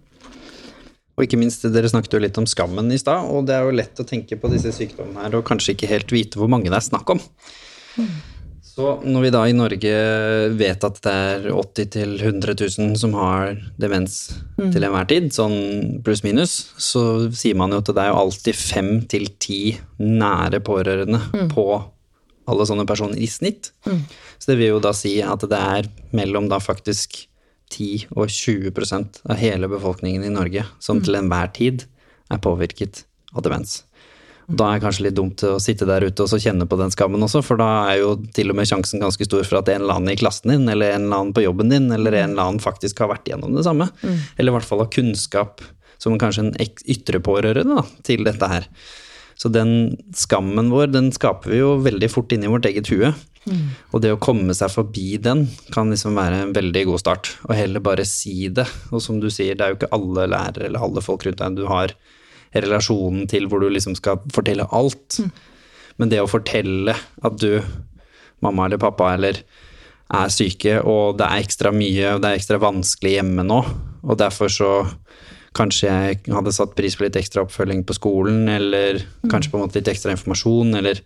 Og ikke minst, dere snakket jo litt om skammen i sted, og det er jo lett å tenke på disse sykdommene her, og kanskje ikke helt vite hvor mange det er snakk om. Mm. Så når vi da i Norge vet at det er åtti til hundre tusen som har demens mm. til enhver tid, sånn pluss minus, så sier man jo at det er jo alltid fem til ti nære pårørende mm. på alle sånne personer i snitt. Mm. Så det vil jo da si at det er mellom da faktisk ti og tjue prosent av hele befolkningen i Norge som mm. til enhver tid er påvirket av demens. Da er det kanskje litt dumt å sitte der ute og så kjenne på den skammen også, for da er jo til og med sjansen ganske stor for at en eller annen i klassen din, eller en eller annen på jobben din, eller en eller annen faktisk har vært gjennom det samme. Mm. Eller i hvert fall har kunnskap som kanskje en ytre pårørende da, til dette her. Så den skammen vår, den skaper vi jo veldig fort inn i vårt eget hue. Mm. Og det å komme seg forbi den kan liksom være en veldig god start, og heller bare si det. Og som du sier, det er jo ikke alle lærere eller alle folk rundt deg du har relasjonen til hvor du liksom skal fortelle alt. Mm. Men det å fortelle at du, mamma eller pappa eller er syke, og det er ekstra mye, og det er ekstra vanskelig hjemme nå, og derfor så kanskje jeg hadde satt pris på litt ekstra oppfølging på skolen, eller mm. kanskje på en måte litt ekstra informasjon, eller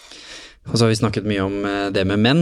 og så har vi snakket mye om det med menn.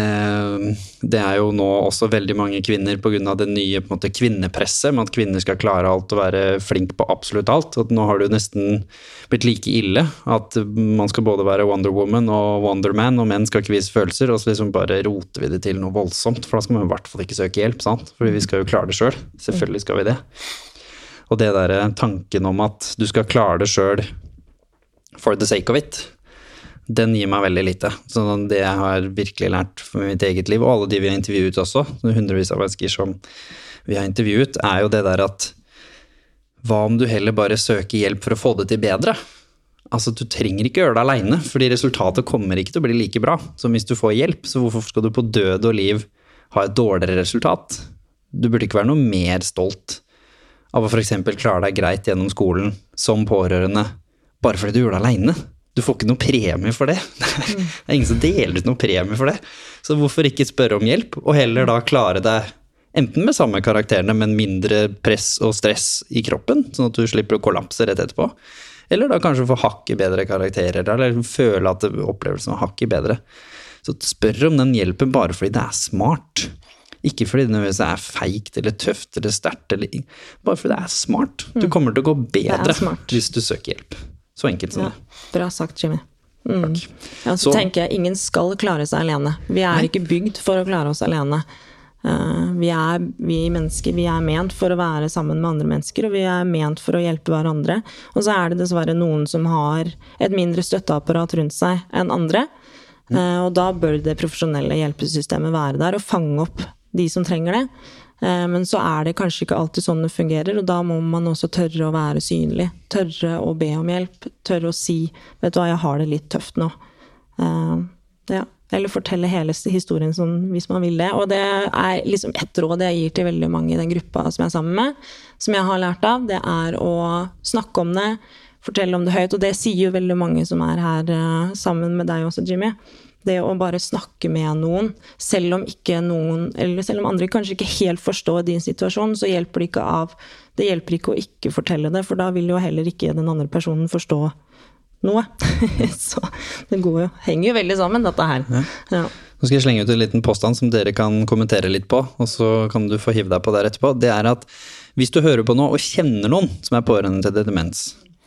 Det er jo nå også veldig mange kvinner på grunn av det nye på en måte, kvinnepresset, med at kvinner skal klare alt og være flink på absolutt alt. Og nå har det jo nesten blitt like ille at man skal både være Wonder Woman og Wonder Man, og menn skal ikke vise følelser, og så liksom bare roter vi det til noe voldsomt, for da skal man i hvert fall ikke søke hjelp, sant? Fordi vi skal jo klare det selv. Selvfølgelig skal vi det. Og det der tanken om at du skal klare det selv for the sake of it, den gir meg veldig lite. Så det jeg har virkelig lært for mitt eget liv, og alle de vi har intervjuet også, hundrevis av mennesker som vi har intervjuet, er jo det der at hva om du heller bare søker hjelp for å få det til bedre? Altså, du trenger ikke gjøre det alene, fordi resultatet kommer ikke til å bli like bra som hvis du får hjelp, så hvorfor skal du på død og liv ha et dårligere resultat? Du burde ikke være noe mer stolt av å for eksempel klare deg greit gjennom skolen som pårørende, bare fordi du gjør det alene. Du får ikke noe premie for det. Det er ingen som deler ut noe premie for det. Så hvorfor ikke spørre om hjelp, og heller da klare deg enten med samme karakterene, men mindre press og stress i kroppen, sånn at du slipper å kollapse rett etterpå. Eller da kanskje få hakket bedre karakterer, eller føle at opplevelsen var hakket bedre. Så spør om den hjelpen bare fordi det er smart. Ikke fordi det nødvendigvis er feigt eller tøft eller sterkt, eller bare fordi det er smart. Du kommer til å gå bedre hvis du søker hjelp. Så enkelt som ja, det. Bra sagt, Jimmy. Mm. Ja, så, så tenker jeg, ingen skal klare seg alene. Vi er nei. Ikke bygd for å klare oss alene. Vi er, vi mennesker, vi er ment for å være sammen med andre mennesker, og vi er ment for å hjelpe hverandre. Og så er det dessverre noen som har et mindre støtteapparat rundt seg enn andre. Mm. Og da bør det profesjonelle hjelpesystemet være der og fange opp de som trenger det. Men så er det kanskje ikke alltid sånn det fungerer, og da må man også tørre å være synlig. Tørre å be om hjelp, tørre å si, vet du hva, jeg har det litt tøft nå. Ja. Eller fortelle hele historien sånn, hvis man vil det. Og det er liksom et råd jeg gir til veldig mange i den gruppa som jeg er sammen med, som jeg har lært av, det er å snakke om det, fortelle om det høyt, og det sier jo veldig mange som er her uh, sammen med deg også, Jimmy. Det å bare snakke med noen, selv om ikke noen, eller selv om andre kanskje ikke helt forstår din situasjon, så hjelper det ikke av, det hjelper ikke å ikke fortelle det, for da vil jo heller ikke den andre personen forstå noe. Så det går jo, henger jo veldig sammen, dette her. Ja. Ja. Nå skal jeg slenge ut en liten påstand som dere kan kommentere litt på, og så kan du få hive deg på der etterpå. Det er at hvis du hører på noe og kjenner noen som er pårørende til demens,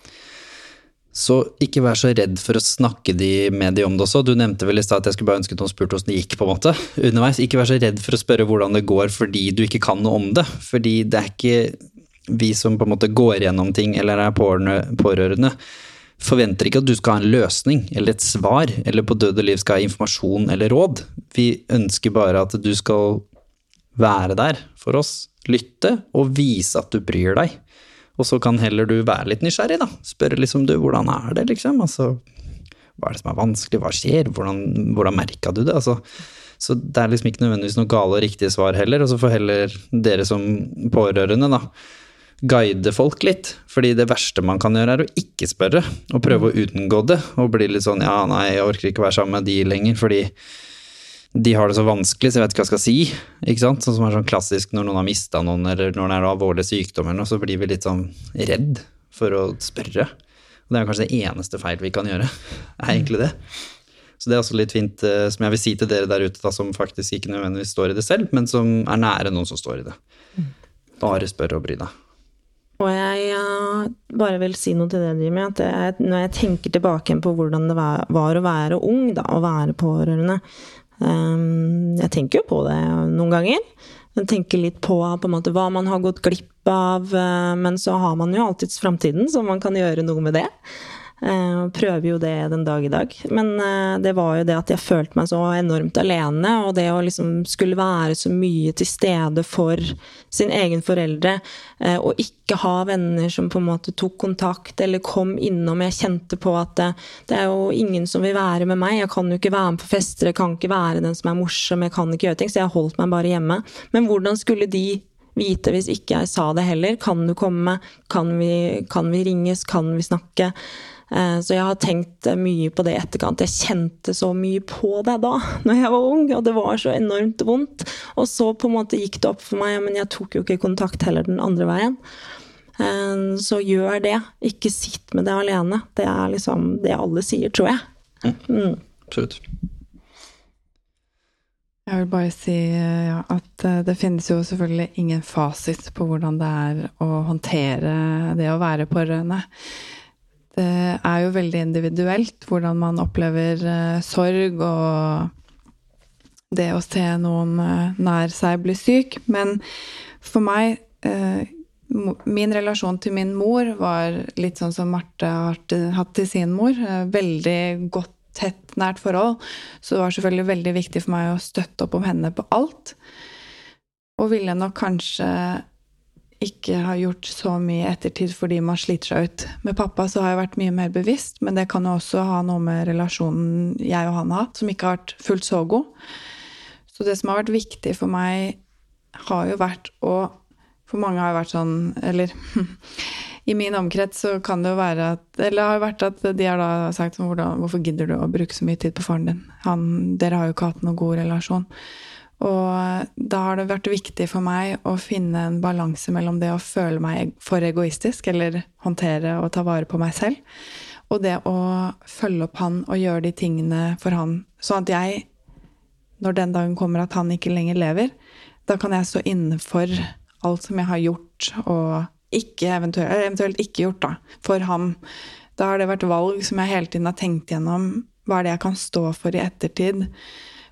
så ikke vær så redd for å snakke de med de om det også. Du nevnte vel i sted at jeg skulle bare ønske noen spurt hvordan det gikk på en måte underveis. Ikke vær så redd for å spørre hvordan det går fordi du ikke kan noe om det, fordi det er ikke vi som på en måte går gjennom ting eller er pårørende, forventer ikke at du skal ha en løsning eller et svar, eller på død og liv skal ha informasjon eller råd. Vi ønsker bare at du skal være der for oss, lytte og vise at du bryr deg. Og så kan heller du være litt nysgjerrig da. Spørre liksom du, hvordan er det liksom? Altså, hva er det som er vanskelig? Hva skjer? Hvordan, hvordan merket du det? Altså, så det er liksom ikke nødvendigvis noe gale og riktige svar heller, og så får heller dere som pårørende da, guide folk litt, fordi det verste man kan gjøre er å ikke spørre, og prøve å unngå det, og bli litt sånn, ja, nei, jeg orker ikke være sammen med de lenger, fordi de har det så vanskelig, så jeg vet ikke hva jeg skal si, ikke sant? Sånn som er sånn klassisk når noen har mistet noen, eller når det er alvorlig sykdom eller noe, så blir vi litt sånn redd for å spørre. Og det er kanskje det eneste feil vi kan gjøre, er egentlig det. Så det er også litt fint, som jeg vil si til dere der ute, da, som faktisk ikke nødvendigvis står i det selv, men som er nære noen som står i det. Bare spør og bry deg. Og jeg uh, bare vil si noe til det, Jimmy, at jeg, når jeg tenker tilbake på hvordan det var, var å være ung, da, å være pårørende, um, jeg tenker jo på det noen ganger. Jeg tenker litt på, på en måte, hva man har gått glipp av, uh, men så har man jo alltids fremtiden, så man kan gjøre noe med det. Uh, prøver jo det den dag i dag. Men uh, det var jo det at jeg følte meg så enormt alene, og det å liksom skulle være så mye til stede for sin egen foreldre, uh, og ikke ha venner som på en måte tok kontakt, eller kom innom. Jeg kjente på at det, det er jo ingen som vil være med meg. Jeg kan jo ikke være med på fester, jeg kan ikke være den som er morsom, jeg kan ikke gjøre ting, så jeg holdt meg bare hjemme. Men hvordan skulle de vite hvis ikke jeg sa det heller? Kan du komme? Kan vi, kan vi ringes? Kan vi snakke? Så jeg har tenkt mye på det i etterkant. Jeg kjente så mye på det da, når jeg var ung, og det var så enormt vondt. Og så på en måte gikk det opp for meg, men jeg tok jo ikke kontakt heller den andre veien. Så gjør det. Ikke sitt med det alene. Det er liksom det alle sier, tror jeg. Mm. Absolutt. Jeg vil bare si ja, at det finnes jo selvfølgelig ingen fasit på hvordan det er å håndtere det å være pårørende. Det er jo veldig individuelt hvordan man opplever uh, sorg og det å se noen uh, nær seg bli syk. Men for meg, uh, min relasjon til min mor var litt sånn som Marte har hatt til sin mor. Uh, veldig godt, tett, nært forhold. Så det var selvfølgelig veldig viktig for meg å støtte opp om henne på alt. Og ville nok kanskje ikke har gjort så mye ettertid fordi man sliter seg ut. Med pappa så har jeg vært mye mer bevisst, men det kan jo også ha noe med relasjonen jeg og han har hatt, som ikke har vært fullt så god. Så det som har vært viktig for meg har jo vært å, for mange har jo vært sånn, eller i min omkrets så kan det jo være at, eller det har jo vært at de har da sagt sånn, hvorfor gidder du å bruke så mye tid på faren din? Han, dere har jo ikke hatt noen god relasjon. Og da har det vært viktig for meg å finne en balanse mellom det å føle meg for egoistisk, eller håndtere og ta vare på meg selv, og det å følge opp han og gjøre de tingene for han, sånn at jeg, når den dagen kommer at han ikke lenger lever, da kan jeg stå inne for alt som jeg har gjort, og ikke eventuelt, eventuelt ikke gjort da, for ham. Da har det vært valg som jeg hele tiden har tenkt gjennom, hva er det jeg kan stå for i ettertid,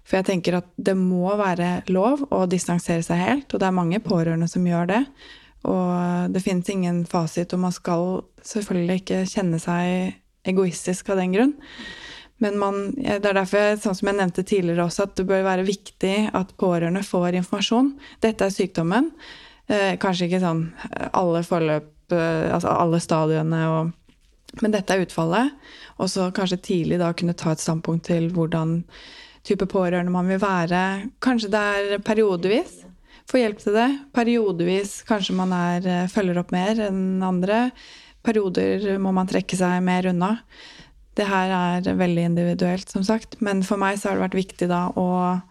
For jeg tenker at det må være lov å distansere seg helt, og det er mange pårørende som gjør det. Og det finnes ingen fasit, og man skal selvfølgelig ikke kjenne seg egoistisk av den grunn. Men man, det er derfor, sånn som jeg nevnte tidligere også, at det bør være viktig at pårørende får informasjon. Dette er sykdommen. Eh, kanskje ikke sånn alle forløp, eh, altså alle stadiene, og, men dette er utfallet. Og så kanskje tidlig da kunne ta et standpunkt til hvordan type pårørende man vil være. Kanskje det er periodevis. Få hjelp til det. Periodevis kanskje man er, følger opp mer enn andre. Perioder må man trekke seg mer unna. Det her er veldig individuelt, som sagt. Men for meg så har det vært viktig da å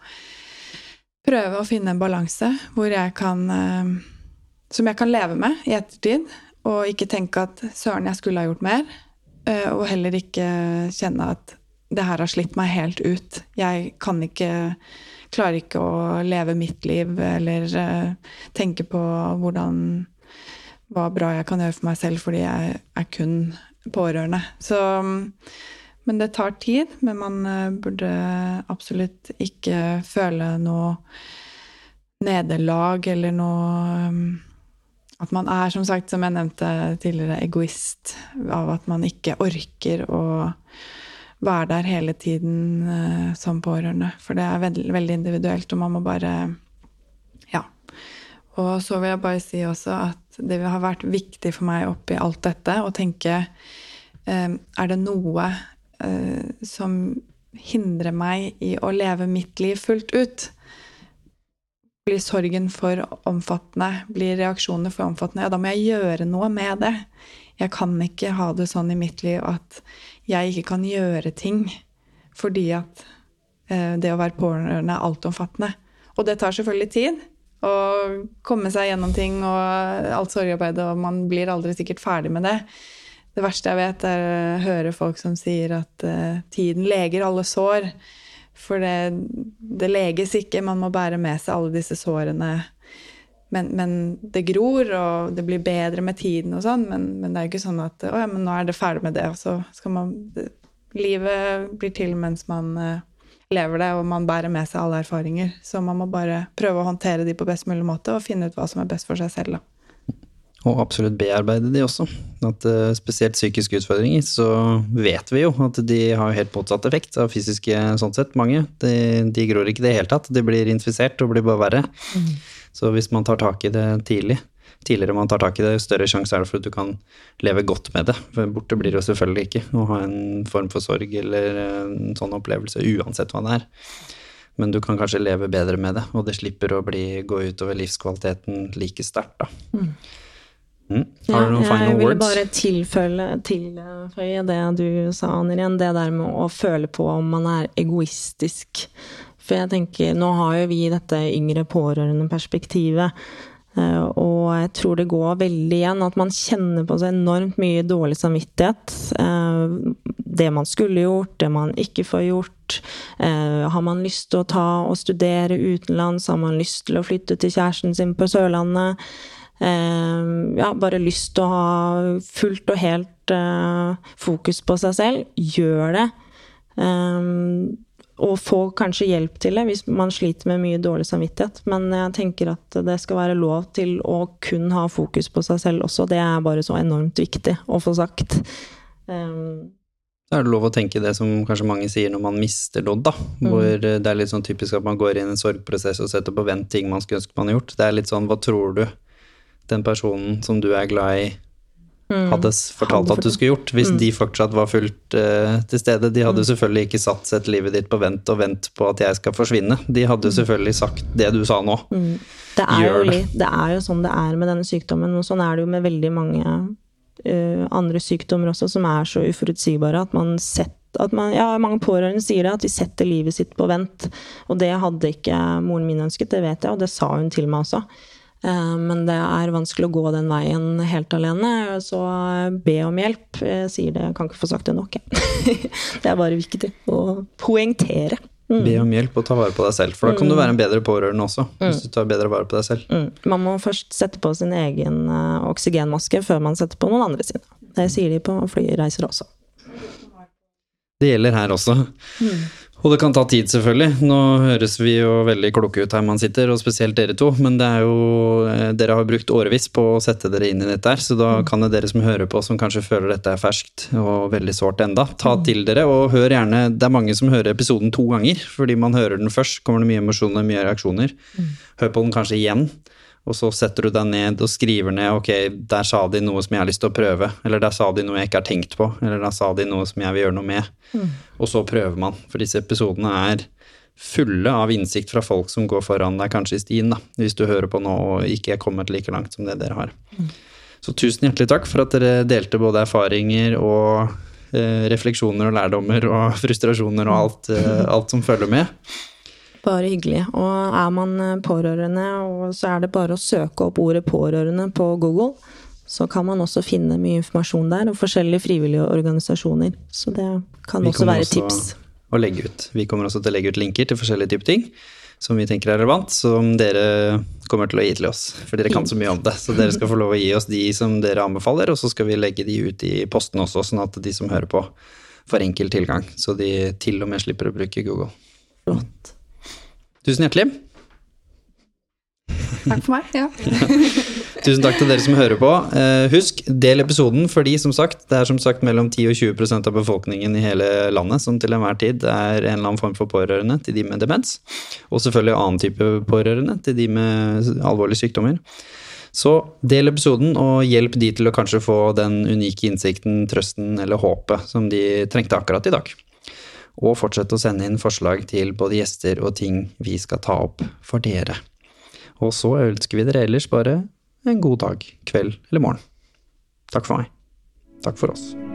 prøve å finne en balanse hvor jeg kan, som jeg kan leve med i ettertid, og ikke tenke at søren, jeg skulle ha gjort mer, og heller ikke kjenne at det her har slitt meg helt ut. Jeg kan ikke, klarer ikke å leve mitt liv, eller uh, tenke på hvordan, hva bra jeg kan gjøre for meg selv, fordi jeg er kun pårørende. Så, men det tar tid, men man uh, burde absolutt ikke føle noe nederlag, eller noe um, at man er, som sagt, som jeg nevnte tidligere, egoist, av at man ikke orker å være der hele tiden uh, som pårørende, for det er veldig, veldig individuelt, og man må bare, ja. Og så vil jeg bare si også at det har vært viktig for meg oppi alt dette, å tenke, um, er det noe uh, som hindrer meg i å leve mitt liv fullt ut? Blir sorgen for omfattende, blir reaksjoner for omfattende, ja, da må jeg gjøre noe med det. Jeg kan ikke ha det sånn i mitt liv at jeg ikke kan gjøre ting fordi at eh, det å være pårørende er altomfattende. Og det tar selvfølgelig tid å komme seg gjennom ting og alt sorgarbeidet, og man blir aldri sikkert ferdig med det. Det verste jeg vet er å høre folk som sier at eh, tiden leger alle sår, for det, det leges ikke, man må bære med seg alle disse sårene. Men, men det gror, og det blir bedre med tiden og sånn, men, men det er jo ikke sånn at, å ja, men nå er det ferdig med det, og så skal man, det, livet blir til mens man uh, lever det, og man bærer med seg alle erfaringer. Så man må bare prøve å håndtere de på best mulig måte, og finne ut hva som er best for seg selv da. Og absolutt bearbeide de også. At uh, spesielt psykiske utfordringer, så vet vi jo at de har helt motsatt effekt av fysiske sånn sett, mange. De, de gror ikke det helt tatt, de blir infisert og blir bare verre. Mm. Så hvis man tar tak i det tidlig, tidligere man tar tak i det, større sjanse er det for at du kan leve godt med det. For borte blir det jo selvfølgelig ikke å ha en form for sorg eller en sånn opplevelse, uansett hva det er. Men du kan kanskje leve bedre med det, og det slipper å bli, gå utover livskvaliteten like sterkt da. Mm. Mm. Har du noen ja, final words? Jeg ville bare tilføye, tilføye det du sa, Anne-Irene, det der med å føle på om man er egoistisk. For jeg tenker, nå har jo vi dette yngre pårørende perspektivet, og jeg tror det går veldig igjen at man kjenner på seg enormt mye dårlig samvittighet. Det man skulle gjort, det man ikke får gjort. Har man lyst til å ta og studere utenlands? Har man lyst til å flytte til kjæresten sin på Sørlandet? Uh, ja, bare lyst til å ha fullt og helt uh, fokus på seg selv, gjør det um, og få kanskje hjelp til det hvis man sliter med mye dårlig samvittighet, men jeg tenker at det skal være lov til å kun ha fokus på seg selv også, det er bare så enormt viktig å få sagt. um, Da er det lov å tenke det som kanskje mange sier når man mister lodd da, mm. hvor det er litt sånn typisk at man går inn i en sorgprosess og setter på vent ting man skulle ønske man har gjort. Det er litt sånn, hva tror du den personen som du er glad i mm. hadde fortalt at du skulle gjort, hvis mm. de fortsatt var fullt uh, til stede. De hadde mm. selvfølgelig ikke satt sett livet ditt på vent og vent på at jeg skal forsvinne. De hadde mm. selvfølgelig sagt det du sa nå. Mm. Det, er jo litt, det er jo sånn det er med denne sykdommen, og sånn er det jo med veldig mange uh, andre sykdommer også, som er så uforutsigbare at man setter at man, ja, mange pårørende sier det, at de setter livet sitt på vent, og det hadde ikke moren min ønsket, det vet jeg, og det sa hun til meg også. Men det er vanskelig å gå den veien helt alene, så be om hjelp. Jeg sier det, jeg kan ikke få sagt det nok. Det er bare viktig å poengtere. Mm. Be om hjelp og ta vare på deg selv, for da kan mm. du være en bedre pårørende også, mm. hvis du tar bedre vare på deg selv. Mm. Man må først sette på sin egen uh, oksygenmaske før man setter på noen andre sine. Det sier de på flyreiser også. Det gjelder her også. Mm. Og det kan ta tid selvfølgelig. Nå høres vi jo veldig klokke ut her man sitter, og spesielt dere to, men det er jo, dere har brukt årevis på å sette dere inn i dette her, så da kan det dere som hører på, som kanskje føler dette er ferskt og veldig sårt enda, ta til dere, og hør gjerne, det er mange som hører episoden to ganger, fordi man hører den først, kommer det mye emosjoner, mye reaksjoner. Hør på den kanskje igjen, og så setter du deg ned og skriver ned, ok, der sa de noe som jeg har lyst til å prøve, eller der sa de noe jeg ikke har tenkt på, eller der sa de noe som jeg vil gjøre noe med. Mm. Og så prøver man, for disse episodene er fulle av innsikt fra folk som går foran deg kanskje i stien, da, hvis du hører på nå og ikke er kommet like langt som det dere har. Mm. Så tusen hjertelig takk for at dere delte både erfaringer og eh, refleksjoner og lærdommer og frustrasjoner og alt, eh, alt som følger med. Bare hyggelig. Og er man pårørende, og så er det bare å søke opp ordet pårørende på Google, så kan man også finne mye informasjon der, og forskjellige frivillige organisasjoner. Så det kan også være også tips. Å legge ut. Vi kommer også til å legge ut linker til forskjellige typer ting, som vi tenker er relevant, som dere kommer til å gi til oss, for dere kan så mye om det. Så dere skal få lov å gi oss de som dere anbefaler, og så skal vi legge de ut i posten også, sånn at de som hører på får enkel tilgang, så de til og med slipper å bruke Google. Flott. Tusen hjertelig. Takk for meg, ja. Tusen takk til dere som hører på. Husk, del episoden, fordi som sagt, det er som sagt mellom ti og tjue prosent av befolkningen i hele landet som til enhver tid er en eller annen form for pårørende til de med demens, og selvfølgelig annen type pårørende til de med alvorlige sykdommer. Så del episoden og hjelp de til å kanskje få den unike innsikten, trøsten eller håpet som de trengte akkurat i dag. Og fortsett å sende inn forslag til både gjester og ting vi skal ta opp for dere. Og så ønsker vi dere ellers bare en god dag, kveld eller morgen. Takk for meg. Takk for oss.